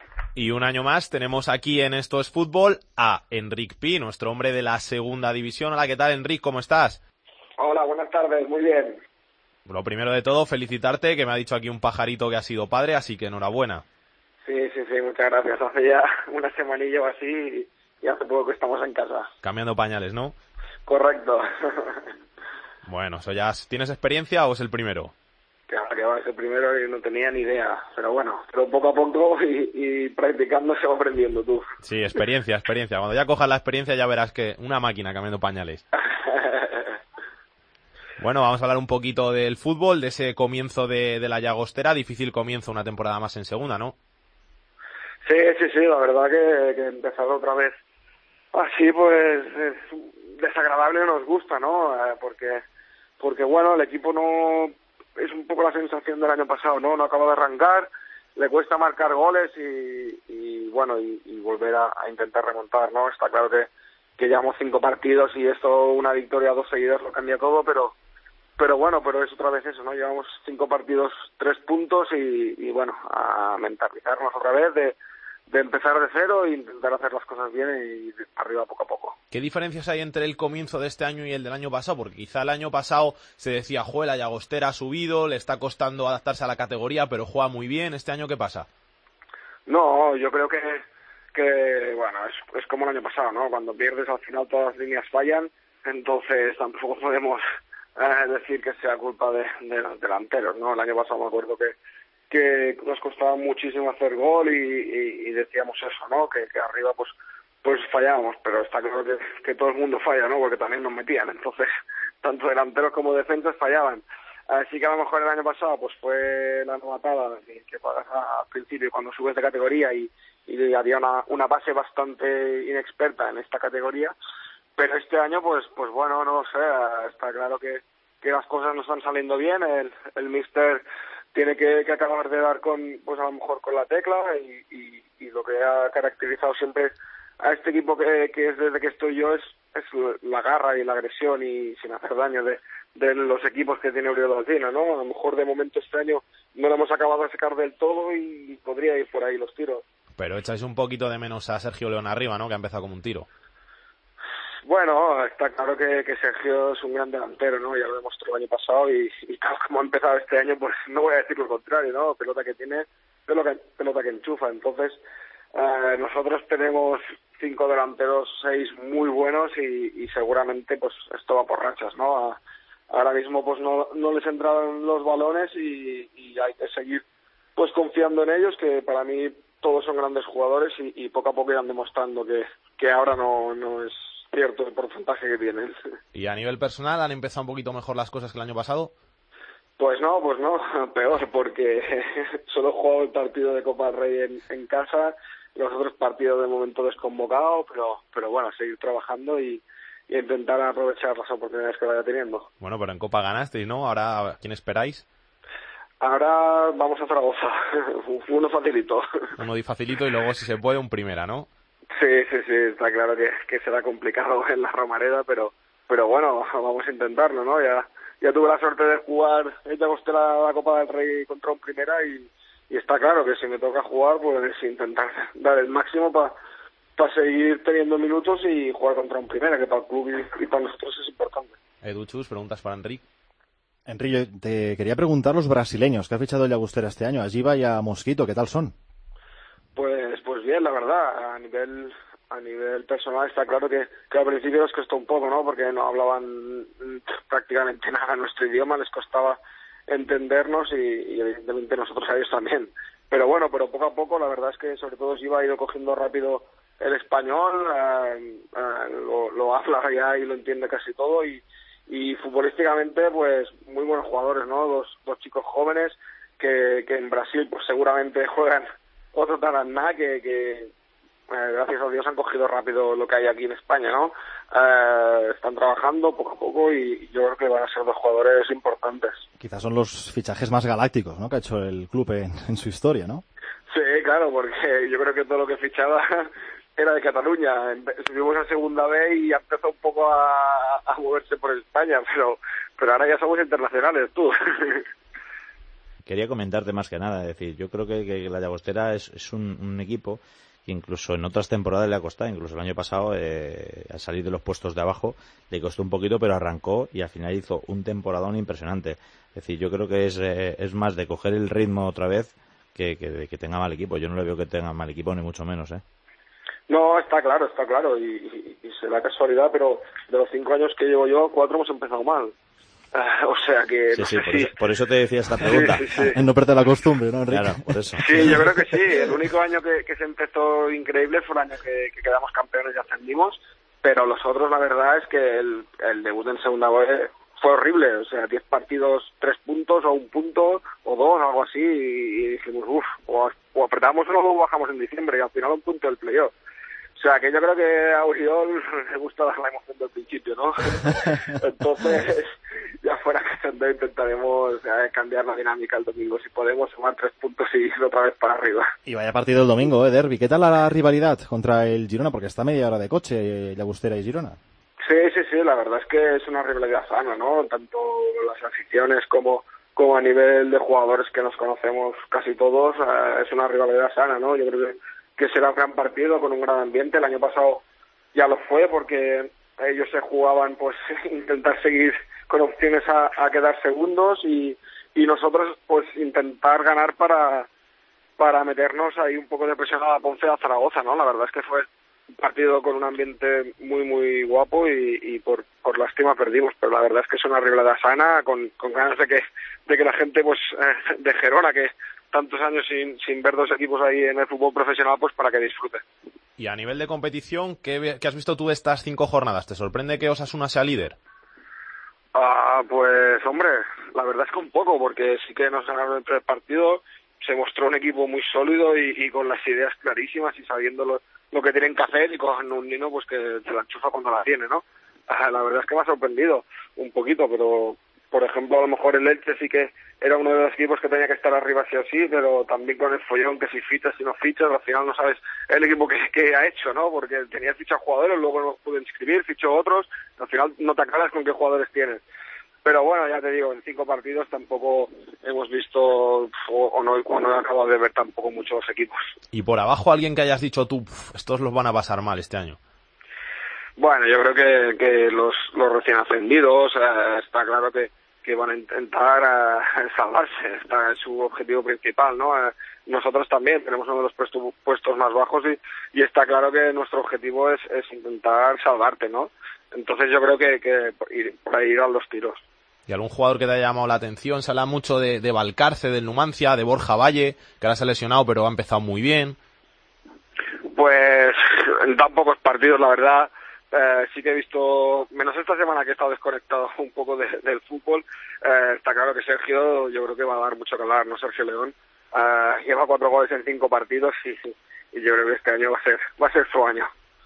B: Y un año más tenemos aquí en Esto es Fútbol a Enric Pi, nuestro hombre de la segunda división. Hola, ¿qué tal, Enric? ¿Cómo estás?
J: Hola, buenas tardes, muy bien.
B: Lo primero de todo, felicitarte, que me ha dicho aquí un pajarito que ha sido padre, así que enhorabuena.
J: Sí, sí, sí, muchas gracias. Hace ya una semanilla o así y hace poco que estamos en casa.
B: Cambiando pañales, ¿no?
J: Correcto.
B: Bueno, ¿eso ya tienes experiencia o es el primero?
J: Claro, que va a ser primero y no tenía ni idea, pero bueno, pero poco a poco y, y practicando se va aprendiendo tú.
B: Sí, experiencia, experiencia. Cuando ya cojas la experiencia ya verás que una máquina cambiando pañales. Bueno, vamos a hablar un poquito del fútbol, de ese comienzo de, de la Llagostera, difícil comienzo, una temporada más en segunda, ¿no?
J: Sí, sí, sí, la verdad que, que empezar otra vez así pues es desagradable, nos gusta, ¿no? Eh, porque, porque bueno, el equipo no... es un poco la sensación del año pasado, ¿no? No acaba de arrancar, le cuesta marcar goles y, y bueno, y, y volver a, a intentar remontar, ¿no? Está claro que, que llevamos cinco partidos y esto, una victoria, dos seguidas, lo cambia todo, pero pero bueno, pero es otra vez eso, ¿no? Llevamos cinco partidos, tres puntos y, y bueno, a mentalizarnos otra vez de, de empezar de cero e intentar hacer las cosas bien y de arriba poco a poco.
B: ¿Qué diferencias hay entre el comienzo de este año y el del año pasado? Porque quizá el año pasado se decía, joder, la Llagostera ha subido, le está costando adaptarse a la categoría, pero juega muy bien. ¿Este año qué pasa?
J: No, yo creo que, que bueno, es, es como el año pasado, ¿no? Cuando pierdes al final todas las líneas fallan, entonces tampoco podemos eh, decir que sea culpa de, de los delanteros, ¿no? El año pasado me acuerdo que que nos costaba muchísimo hacer gol y, y, y decíamos eso, ¿no? Que, que arriba pues pues fallábamos, pero está claro que, que todo el mundo falla, ¿no? Porque también nos metían, entonces tanto delanteros como defensas fallaban. Así que a lo mejor el año pasado pues fue la novatada que pagas al principio cuando subes de categoría y, y había una, una base bastante inexperta en esta categoría, pero este año pues pues bueno, no sé, está claro que, que las cosas no están saliendo bien, el, el míster tiene que, que acabar de dar con, pues a lo mejor con la tecla y, y, y lo que ha caracterizado siempre a este equipo que, que es desde que estoy yo es, es la garra y la agresión y sin hacer daño de, de los equipos que tiene Oriol Alsina, ¿no? A lo mejor de momento este año no lo hemos acabado de sacar del todo y podría ir por ahí los tiros.
B: Pero echáis un poquito de menos a Sergio León arriba, ¿no? Que ha empezado como un tiro.
J: Bueno, está claro que, que Sergio es un gran delantero, ¿no? Ya lo demostró el año pasado y, y tal como ha empezado este año, pues no voy a decir lo contrario, ¿no? Pelota que tiene, pelota, pelota que enchufa. Entonces, eh, nosotros tenemos cinco delanteros, seis muy buenos y, y seguramente pues esto va por rachas, ¿no? A, ahora mismo pues no, no les entraron los balones y, y hay que seguir pues confiando en ellos, que para mí todos son grandes jugadores y, y poco a poco irán demostrando que, que ahora no, no es cierto el porcentaje que tienen.
B: ¿Y a nivel personal han empezado un poquito mejor las cosas que el año pasado?
J: Pues no, pues no, peor, porque solo he jugado el partido de Copa del Rey en, en casa, los otros partidos de momento desconvocados, pero pero bueno, seguir trabajando y, y intentar aprovechar las oportunidades que vaya teniendo.
B: Bueno, pero en Copa ganasteis, ¿no? Ahora, ¿a quién esperáis?
J: Ahora vamos a Zaragoza, uno facilito.
B: Uno de facilito y luego, si se puede, un primera, ¿no?
J: Sí, sí, sí, está claro que, que será complicado en la Romareda, pero pero bueno, vamos a intentarlo, ¿no? Ya ya tuve la suerte de jugar en Llagostera la Copa del Rey contra un primera y, y está claro que si me toca jugar, pues intentar dar el máximo para pa seguir teniendo minutos y jugar contra un primera, que para el club y, y para nosotros es importante.
B: Edu Chus, preguntas para Enrique.
G: Enrique, te quería preguntar los brasileños que ha fichado el Llagostera este año, a Giba y a Mosquito, ¿qué tal son?
J: Pues pues bien, la verdad, a nivel a nivel personal está claro que, que al principio les costó un poco, ¿no? Porque no hablaban prácticamente nada nuestro idioma, les costaba entendernos y, y evidentemente nosotros a ellos también. Pero bueno, pero poco a poco la verdad es que sobre todo Giba ha ido cogiendo rápido el español, eh, eh, lo, lo habla ya y lo entiende casi todo y, y futbolísticamente pues muy buenos jugadores, ¿no? Dos, dos chicos jóvenes que, que en Brasil pues seguramente juegan otro taraná que, que eh, gracias a Dios han cogido rápido lo que hay aquí en España, ¿no? Eh, están trabajando poco a poco y yo creo que van a ser dos jugadores importantes.
G: Quizás son los fichajes más galácticos, ¿no? Que ha hecho el club en, en su historia, ¿no?
J: Sí, claro, porque yo creo que todo lo que fichaba era de Cataluña. Subimos a Segunda B y ya empezó un poco a, a moverse por España, pero pero ahora ya somos internacionales, tú.
C: Quería comentarte más que nada, es decir, yo creo que, que la Llagostera es, es un, un equipo que incluso en otras temporadas le ha costado, incluso el año pasado, eh, al salir de los puestos de abajo, le costó un poquito, pero arrancó y al final hizo un temporadón impresionante. Es decir, yo creo que es, eh, es más de coger el ritmo otra vez que, que de que tenga mal equipo. Yo no le veo que tenga mal equipo, ni mucho menos, ¿eh?
J: No, está claro, está claro, y, y, y será casualidad, pero de los cinco años que llevo yo, cuatro hemos empezado mal. Uh, o sea que...
C: Sí,
J: no
C: sí,
J: sé
C: por,
J: si...
C: eso, por eso te decía esta pregunta.
J: Sí, sí, sí.
G: En no perder la costumbre, ¿no, Enrique?
C: Claro, por eso.
J: Sí, yo creo que sí. El único año que, que se empezó increíble fue el año que, que quedamos campeones y ascendimos, pero los otros, la verdad es que el, el debut en segunda B fue horrible. O sea, diez partidos, tres puntos, o un punto, o dos, algo así, y, y dijimos, uff, o, o apretamos o luego bajamos en diciembre, y al final un punto del playoff. O sea, que yo creo que a Oriol le gusta dar la emoción del principio, ¿no? Entonces, ya fuera que intentaremos eh, cambiar la dinámica el domingo. Si podemos sumar tres puntos y ir otra vez para arriba.
G: Y vaya partido el domingo, ¿eh, Derby? ¿Qué tal la rivalidad contra el Girona? Porque está a media hora de coche, Llagostera y Girona.
J: Sí, Sí, sí, sí, la verdad es que es una rivalidad sana, ¿no? Tanto las aficiones como, como a nivel de jugadores que nos conocemos casi todos, eh, es una rivalidad sana, ¿no? Yo creo que, que será un gran partido con un gran ambiente. El año pasado ya lo fue porque ellos se jugaban, pues, intentar seguir con opciones a, a quedar segundos y, y nosotros, pues, intentar ganar para, para meternos ahí un poco de presión a la Ponce y a Zaragoza, ¿no? La verdad es que fue un partido con un ambiente muy, muy guapo y, y por, por lástima perdimos, pero la verdad es que es una rivalidad sana, con, con ganas de que, de que la gente, pues, eh, de Gerona, que tantos años sin, sin ver dos equipos ahí en el fútbol profesional, pues para que disfrute.
B: Y a nivel de competición, ¿qué, qué has visto tú de estas cinco jornadas? ¿Te sorprende que Osasuna sea líder?
J: Ah, pues hombre, la verdad es que un poco, porque sí que nos ganaron el primer partido, se mostró un equipo muy sólido y, y con las ideas clarísimas y sabiendo lo, lo que tienen que hacer y con un Nino pues que se la enchufa cuando la tiene, ¿no? Ah, la verdad es que me ha sorprendido un poquito, pero por ejemplo a lo mejor el Elche sí que era uno de los equipos que tenía que estar arriba sí o sí, pero también con el follón que si fichas y no fichas, al final no sabes el equipo que, que ha hecho, ¿no? Porque tenía fichas jugadores, luego no pudo inscribir, fichó otros, al final no te aclaras con qué jugadores tienes. Pero bueno, ya te digo, en cinco partidos tampoco hemos visto o, o no, o no he acabado de ver tampoco muchos equipos.
B: Y por abajo alguien que hayas dicho tú, estos los van a pasar mal este año.
J: Bueno, yo creo que, que los, los recién ascendidos, eh, está claro que, que van a intentar eh, salvarse, está, es su objetivo principal, ¿no? Eh, nosotros también tenemos uno de los puestos, puestos más bajos y, y está claro que nuestro objetivo es, es intentar salvarte, ¿no? Entonces yo creo que, que ir, por ahí irán los tiros.
B: ¿Y algún jugador que te haya llamado la atención? Se habla mucho de, de Valcarce, del Numancia, de Borja Valle, que ahora se ha lesionado pero ha empezado muy bien.
J: Pues en tan pocos partidos, la verdad. Eh, sí que he visto, menos esta semana que he estado desconectado un poco de, del fútbol, eh, está claro que Sergio, yo creo que va a dar mucho que hablar, ¿no? Sergio León eh, lleva cuatro goles en cinco partidos y, y yo creo que este año va a ser va a ser su año.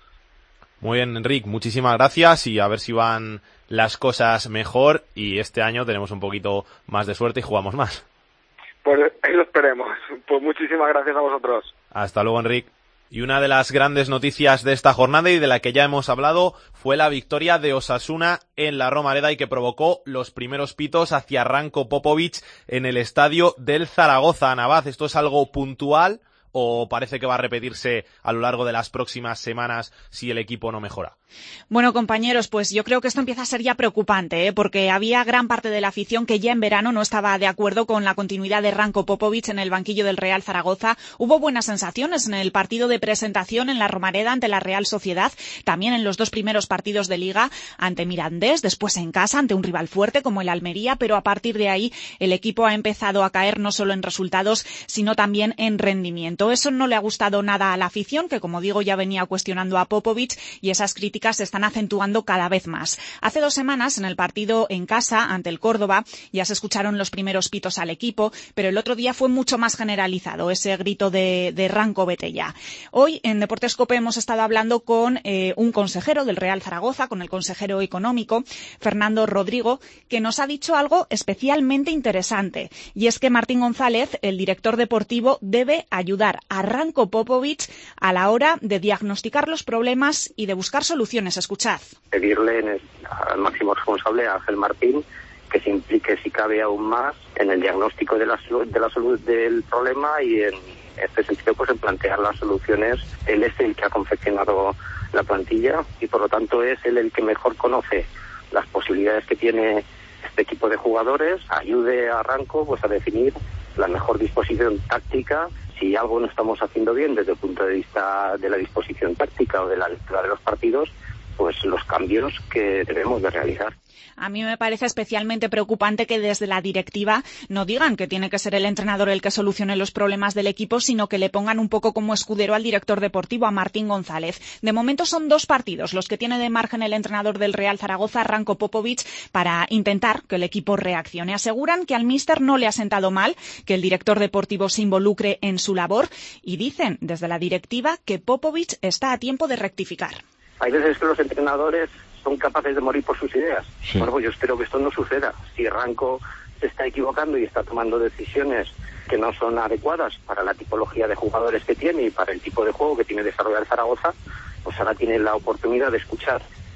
B: Muy bien, Enric, muchísimas gracias y a ver si van las cosas mejor y este año tenemos un poquito más de suerte y jugamos más.
J: Pues ahí lo esperemos. Pues muchísimas gracias a vosotros.
B: Hasta luego, Enric. Y una de las grandes noticias de esta jornada y de la que ya hemos hablado fue la victoria de Osasuna en la Romareda y que provocó los primeros pitos hacia Ranko Popovic en el estadio del Zaragoza. Navaz, ¿esto es algo puntual o parece que va a repetirse a lo largo de las próximas semanas si el equipo no mejora?
K: Bueno, compañeros, pues yo creo que esto empieza a ser ya preocupante, ¿eh? Porque había gran parte de la afición que ya en verano no estaba de acuerdo con la continuidad de Ranko Popovic en el banquillo del Real Zaragoza. Hubo buenas sensaciones en el partido de presentación en la Romareda ante la Real Sociedad, también en los dos primeros partidos de Liga ante Mirandés, después en casa ante un rival fuerte como el Almería, pero a partir de ahí el equipo ha empezado a caer no solo en resultados, sino también en rendimiento. Eso no le ha gustado nada a la afición, que como digo ya venía cuestionando a Popovic y esas críticas se están acentuando cada vez más. Hace dos semanas, en el partido en casa ante el Córdoba, ya se escucharon los primeros pitos al equipo, pero el otro día fue mucho más generalizado ese grito de, de Ranko, vete ya. Hoy en Deportes Cope hemos estado hablando con eh, un consejero del Real Zaragoza, con el consejero económico, Fernando Rodrigo, que nos ha dicho algo especialmente interesante, y es que Martín González, el director deportivo, debe ayudar a Ranko Popovic a la hora de diagnosticar los problemas y de buscar soluciones. Escuchad.
L: Pedirle al máximo responsable, a Ángel Martín, que se implique si cabe aún más en el diagnóstico de la, de la salud del problema y en este sentido pues en plantear las soluciones. Él es el que ha confeccionado la plantilla y por lo tanto es él el que mejor conoce las posibilidades que tiene este equipo de jugadores. Ayude a Ranko pues a definir la mejor disposición táctica. Si algo no estamos haciendo bien desde el punto de vista de la disposición táctica o de la lectura de los partidos, pues los cambios que debemos de realizar.
K: A mí me parece especialmente preocupante que desde la directiva no digan que tiene que ser el entrenador el que solucione los problemas del equipo, sino que le pongan un poco como escudero al director deportivo, a Martín González. De momento son dos partidos los que tiene de margen el entrenador del Real Zaragoza, Ranko Popovic, para intentar que el equipo reaccione. Aseguran que al míster no le ha sentado mal que el director deportivo se involucre en su labor y dicen desde la directiva que Popovic está a tiempo de rectificar.
L: Hay veces que los entrenadores son capaces de morir por sus ideas. Sí. Bueno, pues yo espero que esto no suceda. Si Ranko se está equivocando y está tomando decisiones que no son adecuadas para la tipología de jugadores que tiene y para el tipo de juego que tiene desarrollado Zaragoza, pues ahora tiene la oportunidad de escuchar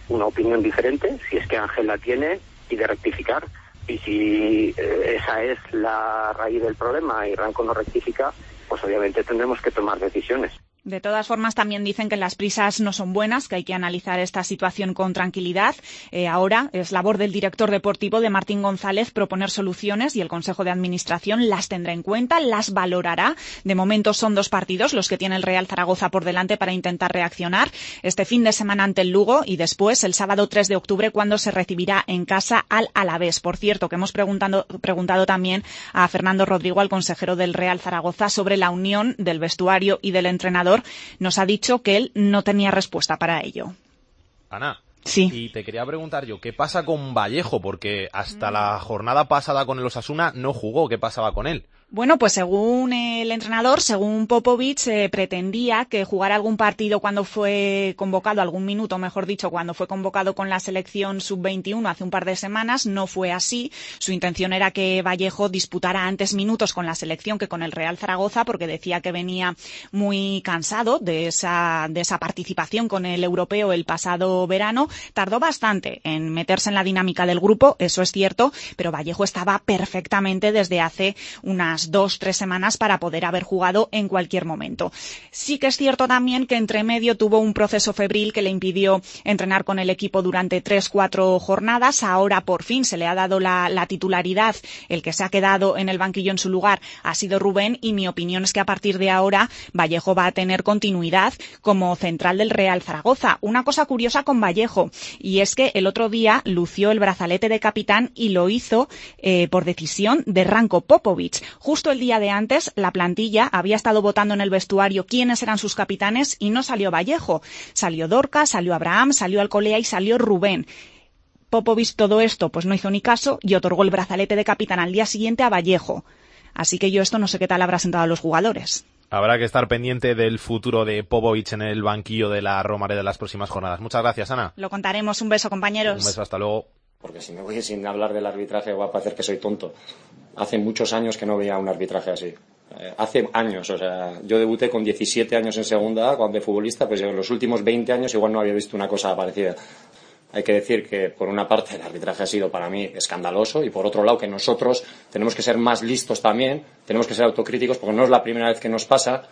L: una opinión diferente, si es que Ángel la tiene, y de rectificar. Y si eh, esa es la raíz del problema y Ranco no rectifica, pues obviamente tendremos que tomar decisiones.
K: De todas formas, también dicen que las prisas no son buenas, que hay que analizar esta situación con tranquilidad. Eh, ahora es labor del director deportivo, de Martín González, proponer soluciones y el Consejo de Administración las tendrá en cuenta, las valorará. De momento son dos partidos los que tiene el Real Zaragoza por delante para intentar reaccionar. Este fin de semana ante el Lugo y después el sábado tres de octubre cuando se recibirá en casa al Alavés. Por cierto, que hemos preguntado, preguntado también a Fernando Rodrigo, al consejero del Real Zaragoza, sobre la unión del vestuario y del entrenador. Nos ha dicho que él no tenía respuesta para ello.
B: Ana.
K: Sí.
B: Y te quería preguntar yo, ¿qué pasa con Vallejo? Porque hasta mm. la jornada pasada con el Osasuna no jugó. ¿Qué pasaba con él?
K: Bueno, pues según el entrenador, según Popovic, eh, pretendía que jugara algún partido cuando fue convocado, algún minuto, mejor dicho, cuando fue convocado con la selección sub veintiuno hace un par de semanas. No fue así. Su intención era que Vallejo disputara antes minutos con la selección que con el Real Zaragoza, porque decía que venía muy cansado de esa, de esa participación con el europeo el pasado verano. Tardó bastante en meterse en la dinámica del grupo, eso es cierto, pero Vallejo estaba perfectamente desde hace unas dos, tres semanas para poder haber jugado en cualquier momento. Sí que es cierto también que entre medio tuvo un proceso febril que le impidió entrenar con el equipo durante tres, cuatro jornadas. Ahora por fin se le ha dado la, la titularidad. El que se ha quedado en el banquillo en su lugar ha sido Rubén, y mi opinión es que a partir de ahora Vallejo va a tener continuidad como central del Real Zaragoza. Una cosa curiosa con Vallejo, y es que el otro día lució el brazalete de capitán y lo hizo eh, por decisión de Ranko Popovic. Justo el día de antes, la plantilla había estado votando en el vestuario quiénes eran sus capitanes y no salió Vallejo. Salió Dorca, salió Abraham, salió Alcolea y salió Rubén. Popovic todo esto pues no hizo ni caso y otorgó el brazalete de capitán al día siguiente a Vallejo. Así que yo esto no sé qué tal habrá sentado a los jugadores.
B: Habrá que estar pendiente del futuro de Popovic en el banquillo de la Romareda de las próximas jornadas. Muchas gracias, Ana.
K: Lo contaremos. Un beso, compañeros.
B: Un beso, hasta luego.
M: Porque si me voy sin hablar del arbitraje va a parecer que soy tonto. Hace muchos años que no veía un arbitraje así. Eh, hace años, o sea, yo debuté con diecisiete años en segunda A cuando de futbolista, pues en los últimos veinte años igual no había visto una cosa parecida. Hay que decir que, por una parte, el arbitraje ha sido para mí escandaloso y, por otro lado, que nosotros tenemos que ser más listos también, tenemos que ser autocríticos, porque no es la primera vez que nos pasa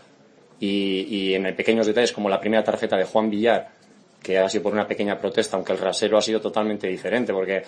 M: y, y en pequeños detalles, como la primera tarjeta de Juan Villar, que ha sido por una pequeña protesta, aunque el rasero ha sido totalmente diferente, porque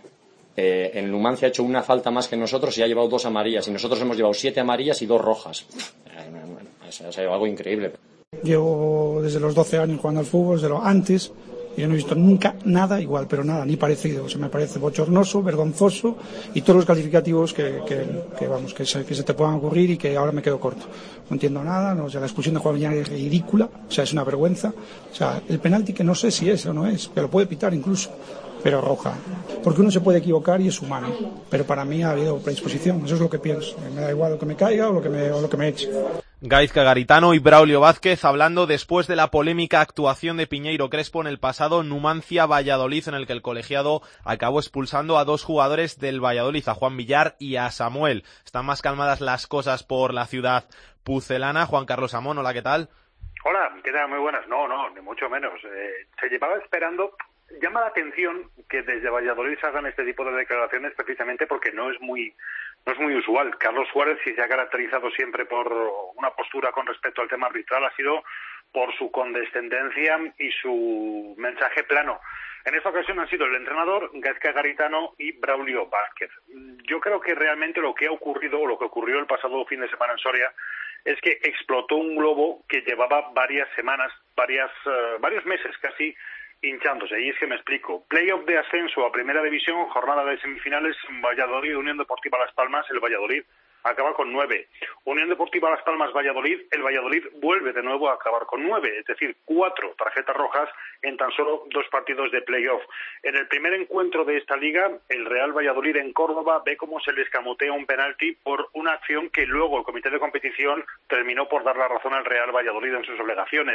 M: eh, en Numancia ha hecho una falta más que nosotros y ha llevado dos amarillas, y nosotros hemos llevado siete amarillas y dos rojas. Eh, bueno, es, es algo increíble.
N: Llevo desde los doce años jugando al fútbol, desde los antes, y yo no he visto nunca nada igual, pero nada, ni parecido. O sea, me parece bochornoso, vergonzoso y todos los calificativos que, que, que vamos, que se, que se te puedan ocurrir, y que ahora me quedo corto. No entiendo nada, no, o sea, la expulsión de Juan Villar es ridícula, o sea, es una vergüenza. O sea, el penalti, que no sé si es o no es, que lo puede pitar incluso, pero roja. Porque uno se puede equivocar y es humano, pero para mí ha habido predisposición, eso es lo que pienso. Me da igual lo que me caiga o lo que me, o lo que me eche.
B: Gaizka Garitano y Braulio Vázquez hablando después de la polémica actuación de Piñeiro Crespo en el pasado Numancia-Valladolid, en el que el colegiado acabó expulsando a dos jugadores del Valladolid, a Juan Villar y a Samuel. Están más calmadas las cosas por la ciudad pucelana. Juan Carlos Amón, hola, ¿qué tal?
O: Hola, ¿qué tal? Muy buenas. No, no, ni mucho menos. Eh, se llevaba esperando. Llama la atención que desde Valladolid se hagan este tipo de declaraciones, precisamente porque no es muy no es muy usual. Carlos Suárez, si se ha caracterizado siempre por una postura con respecto al tema arbitral, ha sido por su condescendencia y su mensaje plano. En esta ocasión han sido el entrenador, Gaizka Garitano y Braulio Vázquez. Yo creo que realmente lo que ha ocurrido, o lo que ocurrió el pasado fin de semana en Soria, es que explotó un globo que llevaba varias semanas, varias, uh, varios meses casi, hinchándose. Y es que me explico. Playoff de ascenso a Primera División, jornada de semifinales, Valladolid, Unión Deportiva Las Palmas. El Valladolid acaba con nueve. Unión Deportiva Las Palmas, Valladolid. El Valladolid vuelve de nuevo a acabar con nueve, es decir, cuatro tarjetas rojas en tan solo dos partidos de playoff. En el primer encuentro de esta liga, el Real Valladolid en Córdoba ve cómo se le escamotea un penalti por una acción que luego el comité de competición terminó por dar la razón al Real Valladolid en sus obligaciones.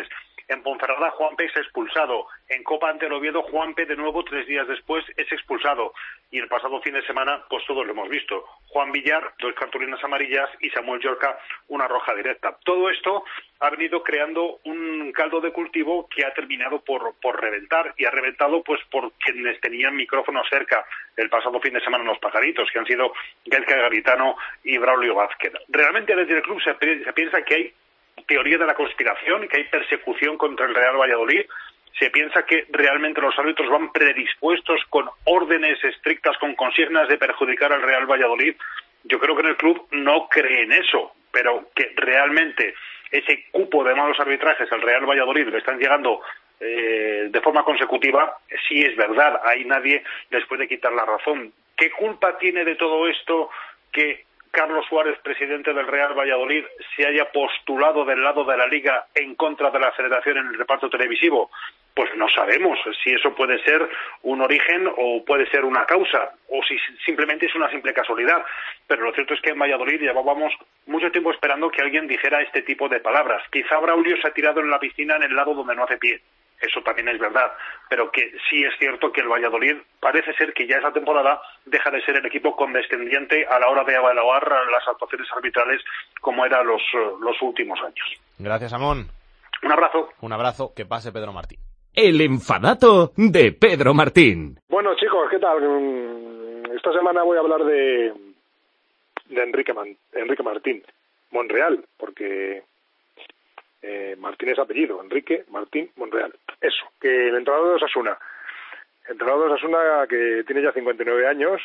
O: En Ponferrada, Juanpe es expulsado. En Copa ante el Oviedo, Juanpe de nuevo, tres días después, es expulsado. Y el pasado fin de semana, pues todos lo hemos visto. Juan Villar, dos cartulinas amarillas, y Samuel Yorca, una roja directa. Todo esto ha venido creando un caldo de cultivo que ha terminado por, por reventar, y ha reventado pues por quienes tenían micrófonos cerca el pasado fin de semana en los Pajaritos, que han sido Gaizka Garitano y Braulio Vázquez. Realmente desde el club se, se piensa que hay teoría de la conspiración, que hay persecución contra el Real Valladolid. Se piensa que realmente los árbitros van predispuestos con órdenes estrictas, con consignas de perjudicar al Real Valladolid. Yo creo que en el club no creen eso, pero que realmente ese cupo de malos arbitrajes al Real Valladolid le están llegando eh, de forma consecutiva, sí es verdad. Ahí nadie les puede quitar la razón. ¿Qué culpa tiene de todo esto que Carlos Suárez, presidente del Real Valladolid, se haya postulado del lado de la Liga en contra de la Federación en el reparto televisivo? Pues no sabemos si eso puede ser un origen o puede ser una causa, o si simplemente es una simple casualidad. Pero lo cierto es que en Valladolid llevábamos mucho tiempo esperando que alguien dijera este tipo de palabras. Quizá Braulio se ha tirado en la piscina en el lado donde no hace pie. Eso también es verdad, pero que sí es cierto que el Valladolid parece ser que ya esa temporada deja de ser el equipo condescendiente a la hora de evaluar las actuaciones arbitrales como era los, los últimos años.
B: Gracias, Amón.
O: Un abrazo.
B: Un abrazo. Que pase Pedro Martín.
A: El enfadato de Pedro Martín.
P: Bueno, chicos, ¿qué tal? Esta semana voy a hablar de, de Enrique, Man, Enrique Martín Monreal, porque eh, Martín es apellido, Enrique Martín Monreal. Eso, que el entrenador de Osasuna, el entrenador de Osasuna que tiene ya cincuenta y nueve años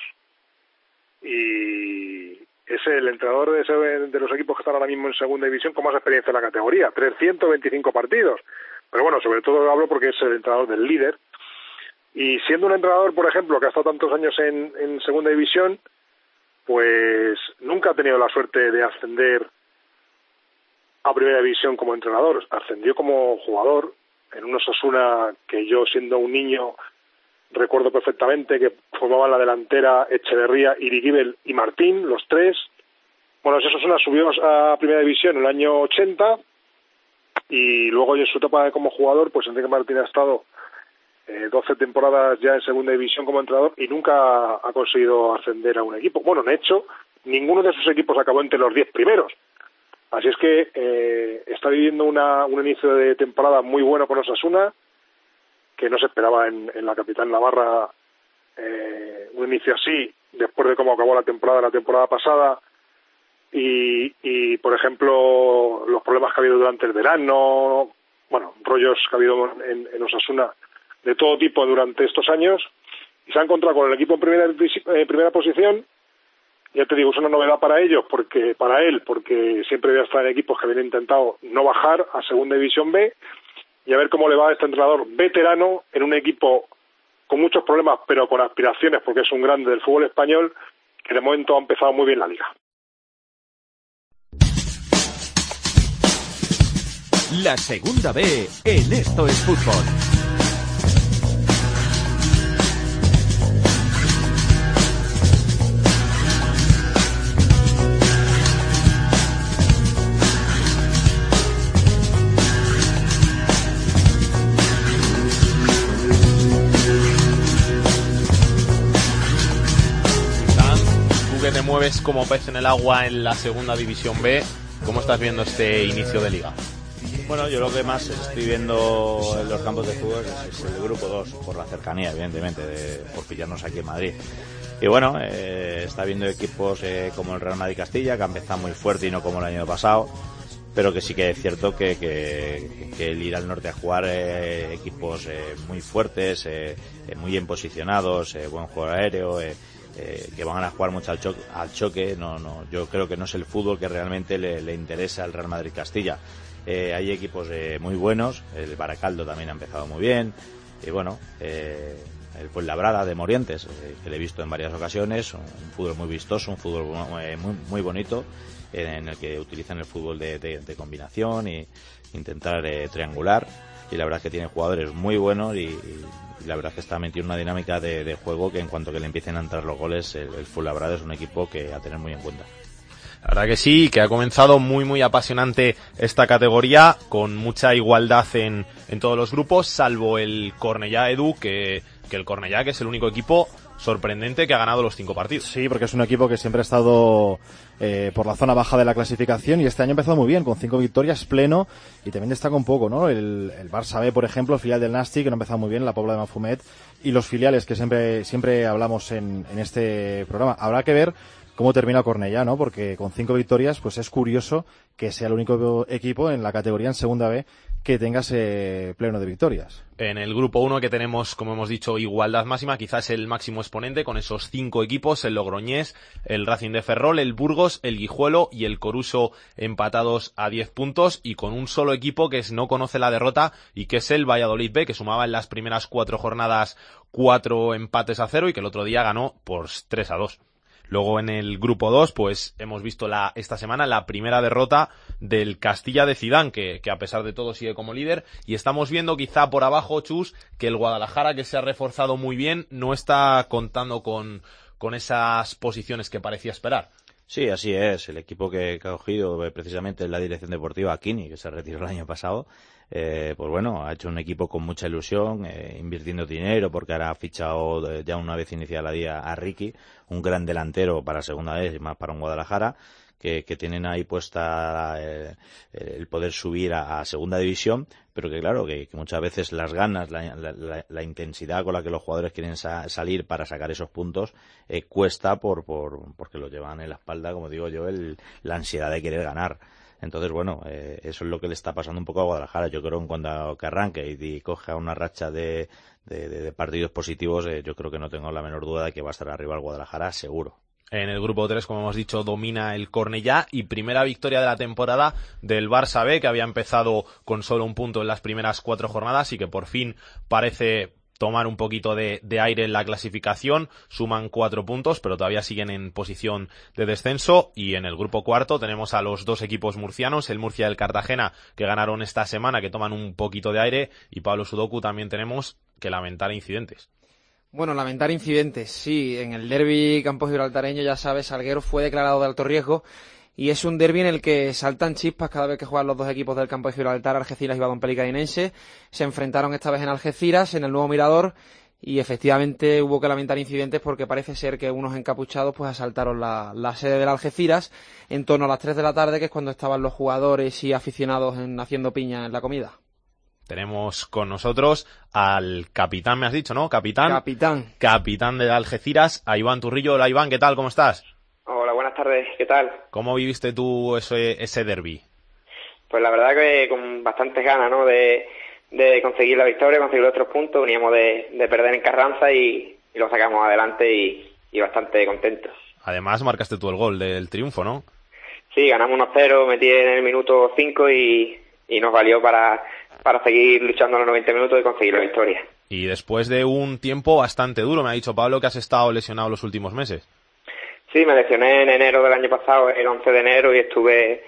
P: y es el entrenador de, ese, de los equipos que están ahora mismo en segunda división con más experiencia en la categoría, trescientos veinticinco partidos. Pero bueno, sobre todo hablo porque es el entrenador del líder. Y siendo un entrenador, por ejemplo, que ha estado tantos años en, en segunda división, pues nunca ha tenido la suerte de ascender a primera división como entrenador. Ascendió como jugador en un Osasuna que yo, siendo un niño, recuerdo perfectamente que formaban la delantera Echeverría, Irigibel y Martín, los tres. Bueno, ese Osasuna subió a primera división en el año ochenta. Y luego en su etapa como jugador, pues Enrique Martín ha estado eh, doce temporadas ya en segunda división como entrenador y nunca ha conseguido ascender a un equipo. Bueno, de hecho, ninguno de sus equipos acabó entre los diez primeros. Así es que eh, está viviendo una, un inicio de temporada muy bueno con Osasuna, que no se esperaba en, en la capital navarra eh, un inicio así, después de cómo acabó la temporada la temporada pasada. Y, y, por ejemplo, los problemas que ha habido durante el verano, bueno, rollos que ha habido en, en Osasuna de todo tipo durante estos años, y se ha encontrado con el equipo en primera, en primera posición. Ya te digo, es una novedad para ellos, porque para él, porque siempre había estado en equipos que habían intentado no bajar a segunda división B, y a ver cómo le va a este entrenador veterano en un equipo con muchos problemas, pero con aspiraciones, porque es un grande del fútbol español, que de momento ha empezado muy bien la liga.
A: La segunda B en Esto es Fútbol.
B: Tú que te mueves como pez en el agua en la segunda división B, ¿cómo estás viendo este inicio de liga?
C: Bueno, yo lo que más estoy viendo en los campos de fútbol es, es el grupo dos, por la cercanía, evidentemente, de, por pillarnos aquí en Madrid. Y bueno, eh, está viendo equipos eh, como el Real Madrid Castilla, que ha empezado muy fuerte y no como el año pasado, pero que sí que es cierto que, que, que el ir al norte a jugar eh, equipos eh, muy fuertes, eh, eh, muy bien posicionados, eh, buen juego aéreo, eh, eh, que van a jugar mucho al, cho- al choque, no, no, yo creo que no es el fútbol que realmente le, le interesa al Real Madrid Castilla. Eh, hay equipos eh, muy buenos, el Baracaldo también ha empezado muy bien, y bueno, eh, el Fuenlabrada de Morientes, eh, que le he visto en varias ocasiones, un, un fútbol muy vistoso, un fútbol muy, muy, muy bonito, eh, en el que utilizan el fútbol de, de, de combinación y intentar eh, triangular, y la verdad es que tiene jugadores muy buenos y, y la verdad es que está metido en una dinámica de, de juego que en cuanto que le empiecen a entrar los goles, el, el Fuenlabrada es un equipo que a tener muy en cuenta.
B: La verdad que sí, que ha comenzado muy muy apasionante esta categoría, con mucha igualdad en, en todos los grupos, salvo el Cornellá, Edu, que, que el Cornellá, que es el único equipo sorprendente que ha ganado los cinco partidos.
G: Sí, porque es un equipo que siempre ha estado eh, por la zona baja de la clasificación y este año ha empezado muy bien, con cinco victorias, pleno, y también destaca un poco, ¿no? El, el Barça B, por ejemplo, el filial del Nasti, que no ha empezado muy bien, la Pobla de Mafumet, y los filiales que siempre siempre hablamos en, en este programa. Habrá que ver cómo termina Cornellá, ¿no? Porque con cinco victorias, pues es curioso que sea el único equipo en la categoría en segunda B que tenga ese pleno de victorias.
B: En el grupo uno, que tenemos, como hemos dicho, igualdad máxima, quizás el máximo exponente con esos cinco equipos, el Logroñés, el Racing de Ferrol, el Burgos, el Guijuelo y el Coruso, empatados a diez puntos y con un solo equipo que es, no conoce la derrota, y que es el Valladolid B, que sumaba en las primeras cuatro jornadas cuatro empates a cero y que el otro día ganó por tres a dos. Luego en el grupo dos, pues hemos visto la esta semana la primera derrota del Castilla de Zidane, que, que a pesar de todo sigue como líder, y estamos viendo quizá por abajo, Chus, que el Guadalajara, que se ha reforzado muy bien, no está contando con, con esas posiciones que parecía esperar.
C: Sí, así es. El equipo que, que ha cogido eh, precisamente la dirección deportiva, Kini, que se retiró el año pasado, eh, pues bueno, ha hecho un equipo con mucha ilusión, eh, invirtiendo dinero, porque ahora ha fichado eh, ya una vez iniciada la día a Ricky, un gran delantero para segunda vez y más para un Guadalajara, que, que tienen ahí puesta eh, el poder subir a, a segunda división, pero que claro, que, que muchas veces las ganas, la, la, la intensidad con la que los jugadores quieren sa- salir para sacar esos puntos, eh, cuesta por, por porque lo llevan en la espalda, como digo yo, el, la ansiedad de querer ganar. Entonces, bueno, eh, eso es lo que le está pasando un poco a Guadalajara. Yo creo que cuando que arranque y, y coja una racha de, de, de, de partidos positivos, eh, yo creo que no tengo la menor duda de que va a estar arriba el Guadalajara, seguro.
B: En el grupo tres, como hemos dicho, domina el Cornellá y primera victoria de la temporada del Barça B, que había empezado con solo un punto en las primeras cuatro jornadas y que por fin parece tomar un poquito de, de aire en la clasificación. Suman cuatro puntos, pero todavía siguen en posición de descenso. Y en el grupo cuarto tenemos a los dos equipos murcianos, el Murcia y el Cartagena, que ganaron esta semana, que toman un poquito de aire, y Pablo Sudoku también tenemos que lamentar incidentes.
E: Bueno, lamentar incidentes, sí. En el derbi campo gibraltareño, ya sabes, Salguero fue declarado de alto riesgo y es un derbi en el que saltan chispas cada vez que juegan los dos equipos del campo de Gibraltar, Algeciras y Badón Pelicanense. Se enfrentaron esta vez en Algeciras, en el nuevo Mirador, y efectivamente hubo que lamentar incidentes porque parece ser que unos encapuchados pues asaltaron la, la sede del Algeciras en torno a las tres de la tarde, que es cuando estaban los jugadores y aficionados en, haciendo piña en la comida.
B: Tenemos con nosotros al capitán, me has dicho, ¿no? Capitán.
E: Capitán.
B: Capitán de Algeciras, a Iván Turrillo. Hola, Iván, ¿qué tal? ¿Cómo estás?
Q: Hola, buenas tardes. ¿Qué tal?
B: ¿Cómo viviste tú ese, ese derbi?
Q: Pues la verdad que con bastantes ganas, ¿no? De, de conseguir la victoria, conseguir los tres puntos. Veníamos de, de perder en Carranza y, y lo sacamos adelante y, y bastante contentos.
B: Además, marcaste tú el gol del triunfo, ¿no?
Q: Sí, ganamos uno cero, metí en el minuto cinco y, y nos valió para... para seguir luchando los noventa minutos y conseguir la victoria.
B: Y después de un tiempo bastante duro, me ha dicho Pablo que has estado lesionado los últimos meses.
Q: Sí, me lesioné en enero del año pasado, el once de enero, y estuve,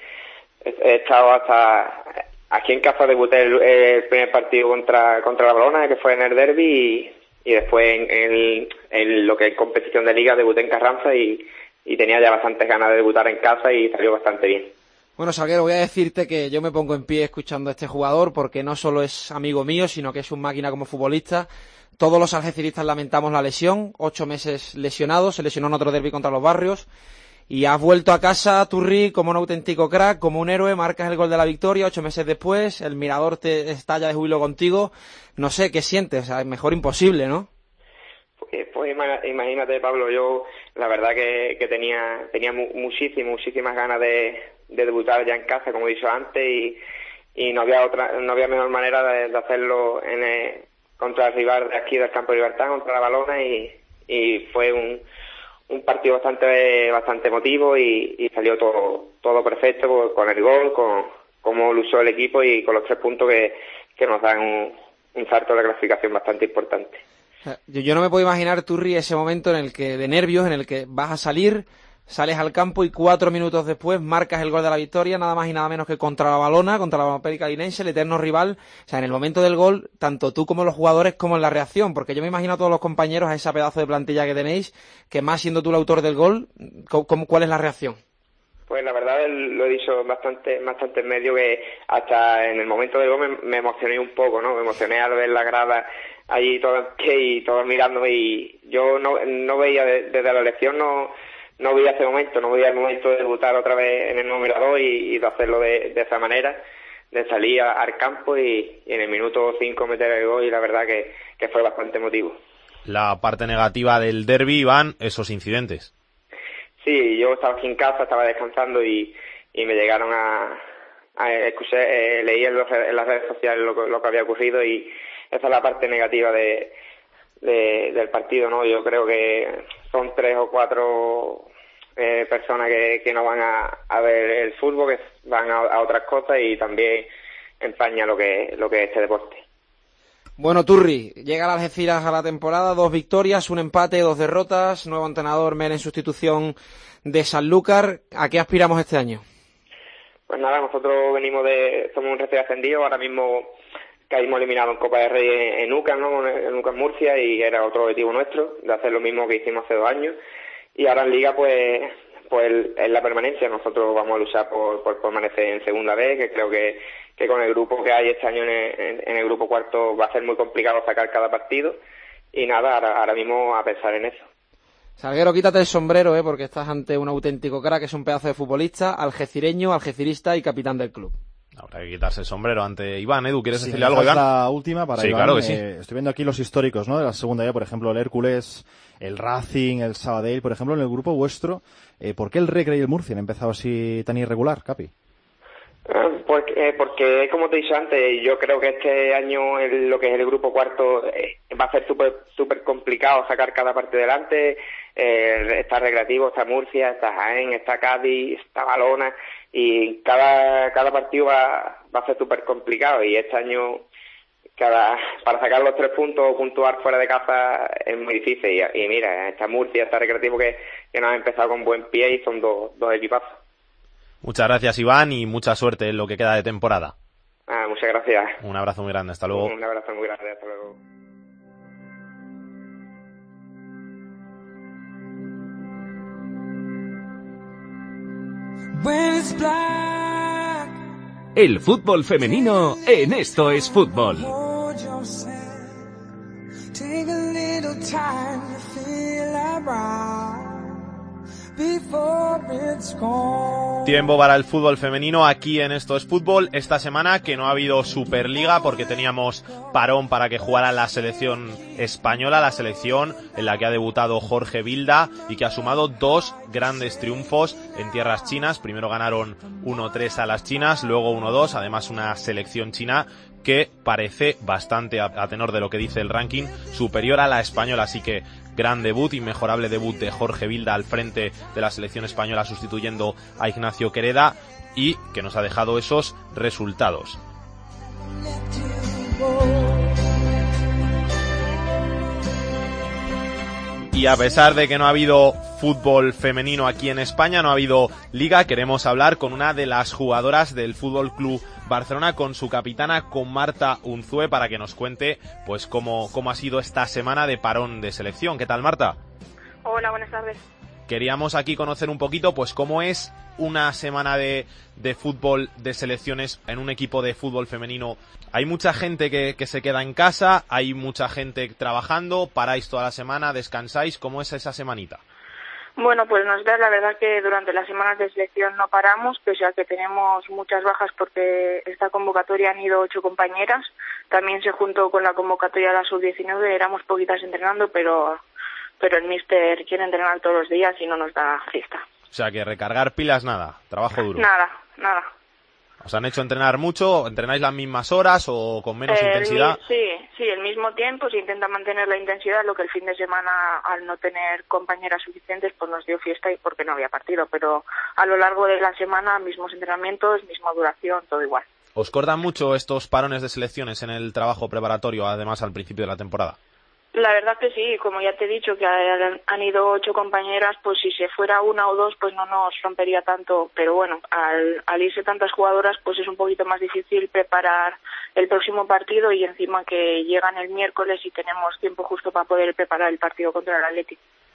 Q: he estado hasta, aquí en casa debuté el, el primer partido contra contra la Balona, que fue en el derbi, y, y después en, en, en lo que es competición de liga debuté en Carranza y, y tenía ya bastantes ganas de debutar en casa y salió bastante bien.
E: Bueno, Salguero, voy a decirte que yo me pongo en pie escuchando a este jugador porque no solo es amigo mío, sino que es un máquina como futbolista. Todos los algeciristas lamentamos la lesión, ocho meses lesionado, se lesionó en otro derbi contra los Barrios y has vuelto a casa, Turri, como un auténtico crack, como un héroe, marcas el gol de la victoria, ocho meses después, el Mirador te estalla de júbilo contigo. No sé, ¿qué sientes? O sea, mejor imposible, ¿no?
Q: Pues, pues imagínate, Pablo, yo la verdad que, que tenía tenía muchísimas, muchísimas ganas de, de debutar ya en casa, como he dicho antes, y, y no había otra no había mejor manera de, de hacerlo en el, contra el rival de aquí del campo de Libertad, contra la Balona, y, y fue un, un partido bastante bastante emotivo y, y salió todo todo perfecto con el gol, con cómo luchó el equipo y con los tres puntos que, que nos dan un, un salto de la clasificación bastante importante.
E: Yo, yo no me puedo imaginar, Turri, ese momento en el que de nervios, en el que vas a salir, sales al campo y cuatro minutos después marcas el gol de la victoria, nada más y nada menos que contra la Balona, contra la Balonpeli Calinense, el eterno rival. O sea, en el momento del gol, tanto tú como los jugadores como en la reacción, porque yo me imagino a todos los compañeros, a esa pedazo de plantilla que tenéis, que más siendo tú el autor del gol, ¿cómo, ¿cuál es la reacción?
Q: Pues la verdad lo he dicho bastante bastante en medio, que hasta en el momento del gol me, me emocioné un poco, ¿no? Me emocioné al ver la grada allí toda en pie y todos mirándome, y yo no, no veía de, desde la elección, no no veía ese momento, no veía el momento de debutar otra vez en el número dos y, y de hacerlo de, de esa manera, de salir a, al campo y, y en el minuto cinco meter el gol, y la verdad que, que fue bastante emotivo.
B: La parte negativa del derbi, Iván, esos incidentes.
Q: Sí, yo estaba aquí en casa, estaba descansando y, y me llegaron a, a escuchar, eh, leí en, los, en las redes sociales lo, lo que había ocurrido, y esa es la parte negativa de, de del partido, ¿no? Yo creo que son tres o cuatro eh, personas que, que no van a, a ver el fútbol, que van a, a otras cosas, y también empaña lo que lo que es este deporte.
E: Bueno, Turri, llega el Algeciras a la temporada, dos victorias, un empate, dos derrotas, nuevo entrenador, Mel en sustitución de Sanlúcar. ¿A qué aspiramos este año?
Q: Pues nada, nosotros venimos de, somos un recién ascendido, ahora mismo caímos eliminados en Copa del Rey en, en UCAM, ¿no? En UCAM Murcia, y era otro objetivo nuestro, de hacer lo mismo que hicimos hace dos años. Y ahora en Liga, pues, pues es la permanencia. Nosotros vamos a luchar por, por permanecer en segunda vez, que creo que que con el grupo que hay este año en el, en el grupo cuarto va a ser muy complicado sacar cada partido, y nada, ahora, ahora mismo a pensar en eso.
E: Salguero, quítate el sombrero, ¿eh? Porque estás ante un auténtico crack, que es un pedazo de futbolista, algecireño, algecirista y capitán del club.
B: Habrá que quitarse el sombrero ante Iván. Edu, ¿quieres
G: sí,
B: decirle algo, Iván?
G: La última para
B: sí,
G: Iván.
B: Claro que sí.
G: Eh, estoy viendo aquí los históricos, ¿no? De la segunda B, por ejemplo, el Hércules, el Racing, el Sabadell, por ejemplo, en el grupo vuestro. Eh, ¿Por qué el Recre y el Murcia han empezado así tan irregular, Capi?
Q: Porque, eh, porque, como te he dicho antes, yo creo que este año el, lo que es el grupo cuarto eh, va a ser súper super complicado sacar cada parte delante. Eh, está Recreativo, está Murcia, está Jaén, está Cádiz, está Balona, y cada cada partido va, va a ser súper complicado, y este año cada para sacar los tres puntos o puntuar fuera de casa es muy difícil. Y, y mira, está Murcia, está Recreativo, que, que nos ha empezado con buen pie, y son dos, dos equipazos.
B: Muchas gracias, Iván, y mucha suerte en lo que queda de temporada.
Q: Ah, muchas gracias.
B: Un abrazo muy grande, hasta luego.
Q: Un abrazo muy grande, hasta luego.
A: El fútbol femenino en Esto es Fútbol.
B: Tiempo para el fútbol femenino aquí en Esto es Fútbol. Esta semana que no ha habido Superliga porque teníamos parón para que jugara la selección española, la selección en la que ha debutado Jorge Vilda y que ha sumado dos grandes triunfos en tierras chinas. Primero ganaron uno tres a las chinas, luego uno dos, además una selección china que parece bastante, a tenor de lo que dice el ranking, superior a la española. Así que gran debut, inmejorable debut de Jorge Vilda al frente de la selección española sustituyendo a Ignacio Quereda, y que nos ha dejado esos resultados. Y a pesar de que no ha habido fútbol femenino aquí en España, no ha habido liga, queremos hablar con una de las jugadoras del Fútbol Club Barcelona, con su capitana, con Marta Unzue, para que nos cuente pues cómo, cómo ha sido esta semana de parón de selección. ¿Qué tal, Marta?
R: Hola, buenas tardes.
B: Queríamos aquí conocer un poquito pues cómo es una semana de, de fútbol de selecciones en un equipo de fútbol femenino. Hay mucha gente que, que se queda en casa, hay mucha gente trabajando, paráis toda la semana, descansáis. ¿Cómo es esa semanita?
R: Bueno, pues nosotros la verdad que durante las semanas de selección no paramos, pese a que tenemos muchas bajas porque esta convocatoria han ido ocho compañeras. También se juntó con la convocatoria de la sub diecinueve, éramos poquitas entrenando, pero pero el míster quiere entrenar todos los días y no nos da fiesta.
B: O sea que recargar pilas nada, trabajo duro.
R: Nada, nada.
B: ¿Os han hecho entrenar mucho? ¿Entrenáis las mismas horas o con menos
R: eh,
B: intensidad?
R: Mi, sí, sí, el mismo tiempo, se intenta mantener la intensidad, lo que el fin de semana, al no tener compañeras suficientes, pues nos dio fiesta y porque no había partido, pero a lo largo de la semana, mismos entrenamientos, misma duración, todo igual.
B: ¿Os cortan mucho estos parones de selecciones en el trabajo preparatorio, además al principio de la temporada?
R: La verdad que sí, como ya te he dicho que han ido ocho compañeras, pues si se fuera una o dos pues no nos rompería tanto, pero bueno, al, al irse tantas jugadoras pues es un poquito más difícil preparar el próximo partido, y encima que llegan el miércoles y tenemos tiempo justo para poder preparar el partido contra el Athletic.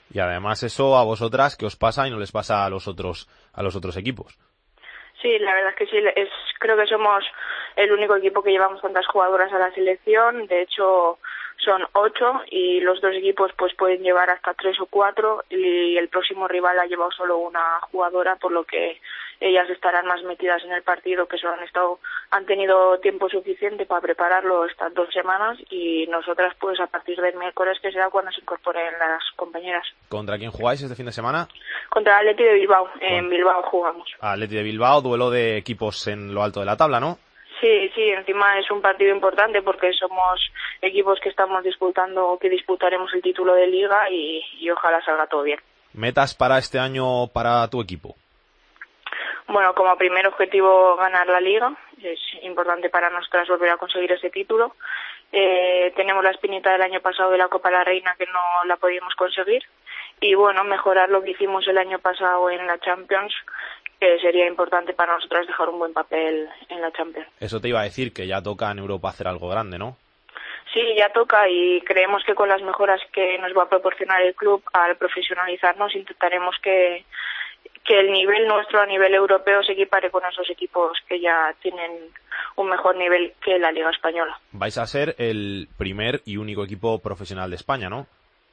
B: Y además eso a vosotras que os pasa y no les pasa a los otros a los otros equipos.
R: Sí, la verdad es que sí, es, creo que somos el único equipo que llevamos tantas jugadoras a la selección. De hecho, son ocho y los dos equipos pues pueden llevar hasta tres o cuatro y el próximo rival ha llevado solo una jugadora, por lo que ellas estarán más metidas en el partido, que solo han estado, han tenido tiempo suficiente para prepararlo estas dos semanas, y nosotras pues a partir del miércoles, que será cuando se incorporen las compañeras.
B: ¿Contra quién jugáis este fin de semana?
R: Contra Atleti de Bilbao, en Bilbao jugamos.
B: Atleti de Bilbao, duelo de equipos en lo alto de la tabla, ¿no?
R: Sí, sí, encima es un partido importante porque somos equipos que estamos disputando, que disputaremos el título de Liga y, y ojalá salga todo bien.
B: ¿Metas para este año para tu equipo?
R: Bueno, como primer objetivo ganar la Liga, es importante para nosotras volver a conseguir ese título. Eh, tenemos la espinita del año pasado de la Copa de la Reina que no la podíamos conseguir y bueno, mejorar lo que hicimos el año pasado en la Champions, que sería importante para nosotras dejar un buen papel en la Champions.
B: Eso te iba a decir, que ya toca en Europa hacer algo grande, ¿no?
R: Sí, ya toca y creemos que con las mejoras que nos va a proporcionar el club al profesionalizarnos intentaremos que que el nivel nuestro a nivel europeo se equipare con esos equipos que ya tienen un mejor nivel que la Liga Española.
B: Vais a ser el primer y único equipo profesional de España, ¿no?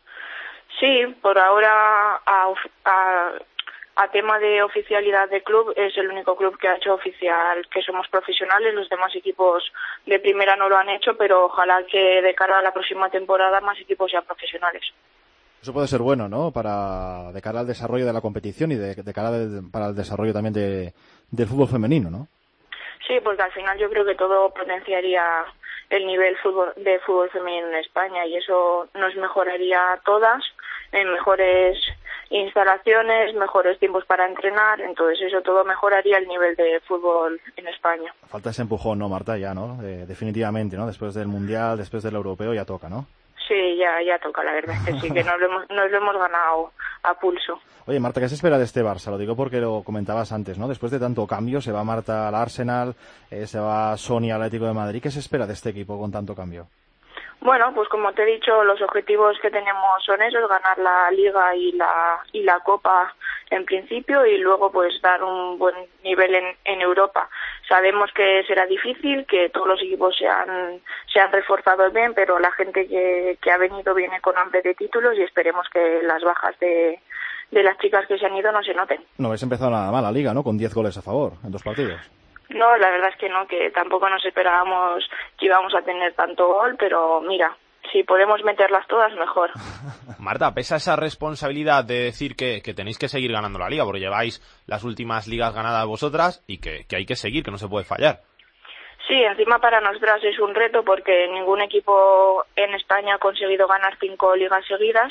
R: Sí, por ahora a, a, a tema de oficialidad de club es el único club que ha hecho oficial que somos profesionales. Los demás equipos de primera no lo han hecho, pero ojalá que de cara a la próxima temporada más equipos sean profesionales.
G: Eso puede ser bueno, ¿no? Para de cara al desarrollo de la competición y de, de cara de, para el desarrollo también de, del fútbol femenino, ¿no?
R: Sí, porque al final yo creo que todo potenciaría el nivel fútbol, de fútbol femenino en España y eso nos mejoraría a todas en mejores instalaciones, mejores tiempos para entrenar, entonces eso todo mejoraría el nivel de fútbol en España.
G: Falta ese empujón, ¿no, Marta? Ya, ¿no? Eh, definitivamente, ¿no? Después del Mundial, después del Europeo ya toca, ¿no?
R: Sí, ya ya toca, la verdad es que sí, que nos lo hemos, nos lo hemos ganado a pulso.
G: Oye, Marta, ¿qué se espera de este Barça? Lo digo porque lo comentabas antes, ¿no? Después de tanto cambio, se va Marta al Arsenal, eh, se va Sonia al Atlético de Madrid. ¿Qué se espera de este equipo con tanto cambio?
R: Bueno, pues como te he dicho, los objetivos que tenemos son esos, ganar la Liga y la y la Copa en principio y luego pues dar un buen nivel en, en Europa. Sabemos que será difícil, que todos los equipos se han, se han reforzado bien, pero la gente que, que ha venido viene con hambre de títulos y esperemos que las bajas de, de las chicas que se han ido no se noten.
G: No habéis empezado nada mal la Liga, ¿no? Con diez goles a favor en dos partidos.
R: No, la verdad es que no, que tampoco nos esperábamos que íbamos a tener tanto gol, pero mira, si podemos meterlas todas, mejor.
B: Marta, pesa esa responsabilidad de decir que, que tenéis que seguir ganando la Liga, porque lleváis las últimas ligas ganadas vosotras y que, que hay que seguir, que no se puede fallar.
R: Sí, encima para nosotras es un reto porque ningún equipo en España ha conseguido ganar cinco ligas seguidas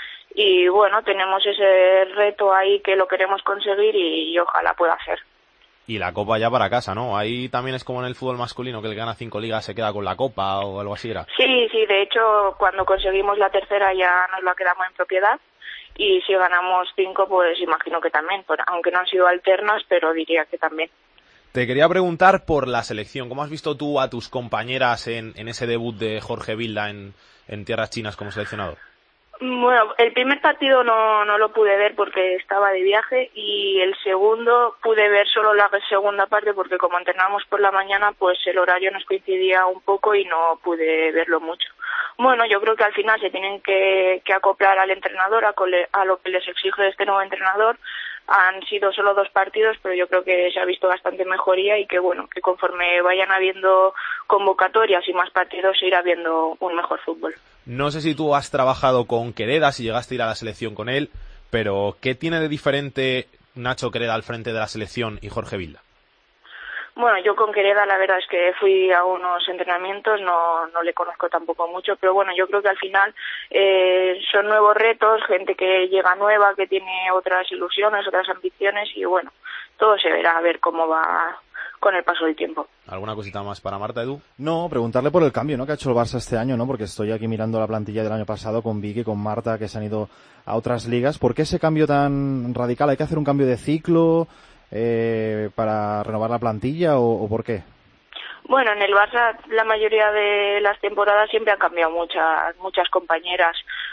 R: y bueno, tenemos ese reto ahí que lo queremos conseguir y, y ojalá pueda ser.
B: Y la Copa ya para casa, ¿no? Ahí también es como en el fútbol masculino, que el que gana cinco ligas se queda con la Copa o algo así era.
R: Sí, sí, de hecho, cuando conseguimos la tercera ya nos la quedamos en propiedad y si ganamos cinco, pues imagino que también, aunque no han sido alternas, pero diría que también.
B: Te quería preguntar por la selección. ¿Cómo has visto tú a tus compañeras en, en ese debut de Jorge Vilda en, en tierras chinas como seleccionador?
R: Bueno, el primer partido no, no lo pude ver porque estaba de viaje y el segundo pude ver solo la segunda parte porque como entrenábamos por la mañana pues el horario nos coincidía un poco y no pude verlo mucho. Bueno, yo creo que al final se tienen que, que acoplar al entrenador, a, cole, a lo que les exige este nuevo entrenador. Han sido solo dos partidos, pero yo creo que se ha visto bastante mejoría y que bueno, que conforme vayan habiendo convocatorias y más partidos se irá viendo un mejor fútbol.
B: No sé si tú has trabajado con Quereda, si llegaste a ir a la selección con él, pero ¿qué tiene de diferente Nacho Quereda al frente de la selección y Jorge Vilda?
R: Bueno, yo con Quereda la verdad es que fui a unos entrenamientos, no, no le conozco tampoco mucho, pero bueno, yo creo que al final eh, son nuevos retos, gente que llega nueva, que tiene otras ilusiones, otras ambiciones y bueno, todo se verá a ver cómo va con el paso del tiempo.
B: ¿Alguna cosita más para Marta, Edu?
G: No, preguntarle por el cambio, ¿no?, que ha hecho el Barça este año, ¿no? Porque estoy aquí mirando la plantilla del año pasado con Vicky, con Marta, que se han ido a otras ligas. ¿Por qué ese cambio tan radical? ¿Hay que hacer un cambio de ciclo eh, para renovar la plantilla o, o por qué?
R: Bueno, en el Barça la mayoría de las temporadas siempre han cambiado muchas muchas compañeras.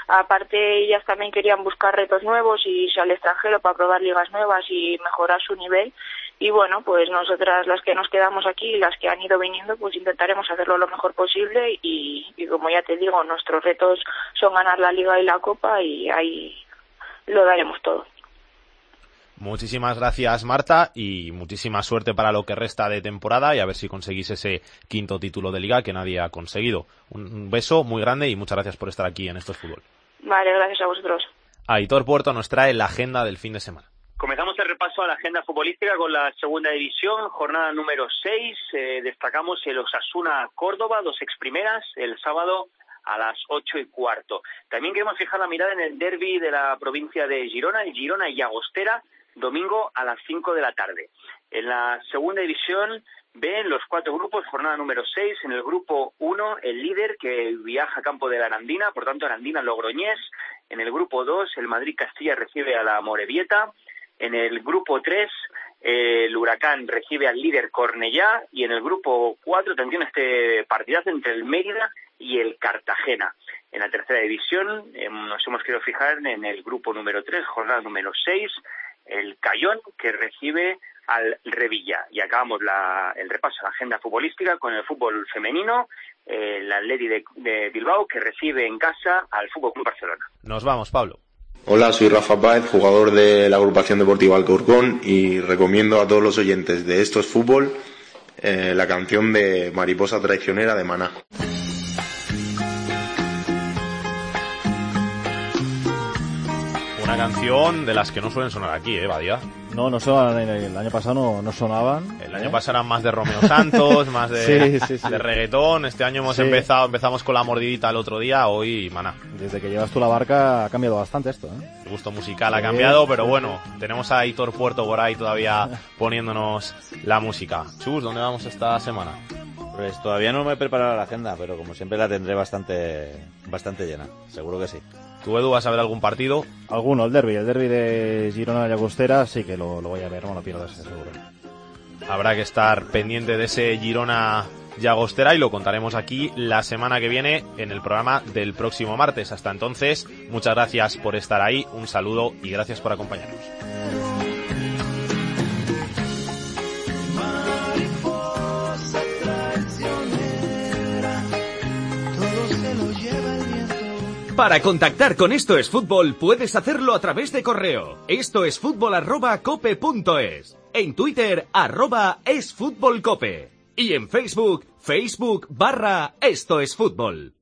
R: Aparte, ellas también querían buscar retos nuevos y irse al extranjero para probar ligas nuevas y mejorar su nivel. Y bueno, pues nosotras las que nos quedamos aquí, las que han ido viniendo, pues intentaremos hacerlo lo mejor posible y, y como ya te digo, nuestros retos son ganar la Liga y la Copa y ahí lo daremos todo.
B: Muchísimas gracias, Marta, y muchísima suerte para lo que resta de temporada y a ver si conseguís ese quinto título de Liga que nadie ha conseguido. Un beso muy grande y muchas gracias por estar aquí en Esto es Fútbol.
R: Vale, gracias a vosotros.
B: Aitor Puerto nos trae la agenda del fin de semana.
S: Comenzamos el repaso a la agenda futbolística con la segunda división, jornada número seis. Eh, destacamos el Osasuna Córdoba, dos exprimeras, el sábado a las ocho y cuarto. También queremos fijar la mirada en el derbi de la provincia de Girona, el Girona y Llagostera, domingo a las cinco de la tarde. En la segunda división ven los cuatro grupos, jornada número seis. En el grupo uno, el líder que viaja a campo de la Arandina, por tanto Arandina-Logroñés. En el grupo dos, el Madrid-Castilla recibe a la Morevieta. En el grupo tres, eh, el Huracán recibe al líder Cornellá. Y en el grupo cuatro, también este partidazo entre el Mérida y el Cartagena. En la tercera división eh, nos hemos querido fijar en el grupo número tres, jornada número seis, el Cayón, que recibe al Revilla. Y acabamos la, el repaso a la agenda futbolística con el fútbol femenino, eh, el Atleti de, de Bilbao, que recibe en casa al Fútbol Club Barcelona.
B: Nos vamos, Pablo.
T: Hola, soy Rafa Páez, jugador de la agrupación deportiva Alcorcón, y recomiendo a todos los oyentes de Esto es Fútbol eh, la canción de Mariposa Traicionera de Maná.
B: Una canción de las que no suelen sonar aquí, ¿eh, Badía?
G: No, no sonaban, el año pasado no, no sonaban.
B: El año ¿eh? pasado eran más de Romeo Santos, más de, sí, sí, sí. de reggaetón. Este año hemos sí. empezado, empezamos con La Mordidita el otro día, hoy Maná.
G: Desde que llevas tú la barca ha cambiado bastante esto, ¿eh?
B: El gusto musical sí, ha cambiado, pero sí. bueno, tenemos a Aitor Puerto por ahí todavía poniéndonos la música. Chus, ¿dónde vamos esta semana?
C: Pues todavía no me he preparado la agenda, pero como siempre la tendré bastante, bastante llena, seguro que sí.
B: ¿Tú, Edu, vas a ver algún partido?
G: Alguno, el derbi, el derbi de Girona-Llagostera, sí que lo, lo voy a ver, no lo pierdas, seguro.
B: Habrá que estar pendiente de ese Girona-Llagostera y lo contaremos aquí la semana que viene en el programa del próximo martes. Hasta entonces, muchas gracias por estar ahí, un saludo y gracias por acompañarnos.
A: Para contactar con Esto es Fútbol puedes hacerlo a través de correo. Esto es fútbol arroba cope punto es. En Twitter, arroba es fútbol cope. Y en Facebook, Facebook barra Esto es Fútbol.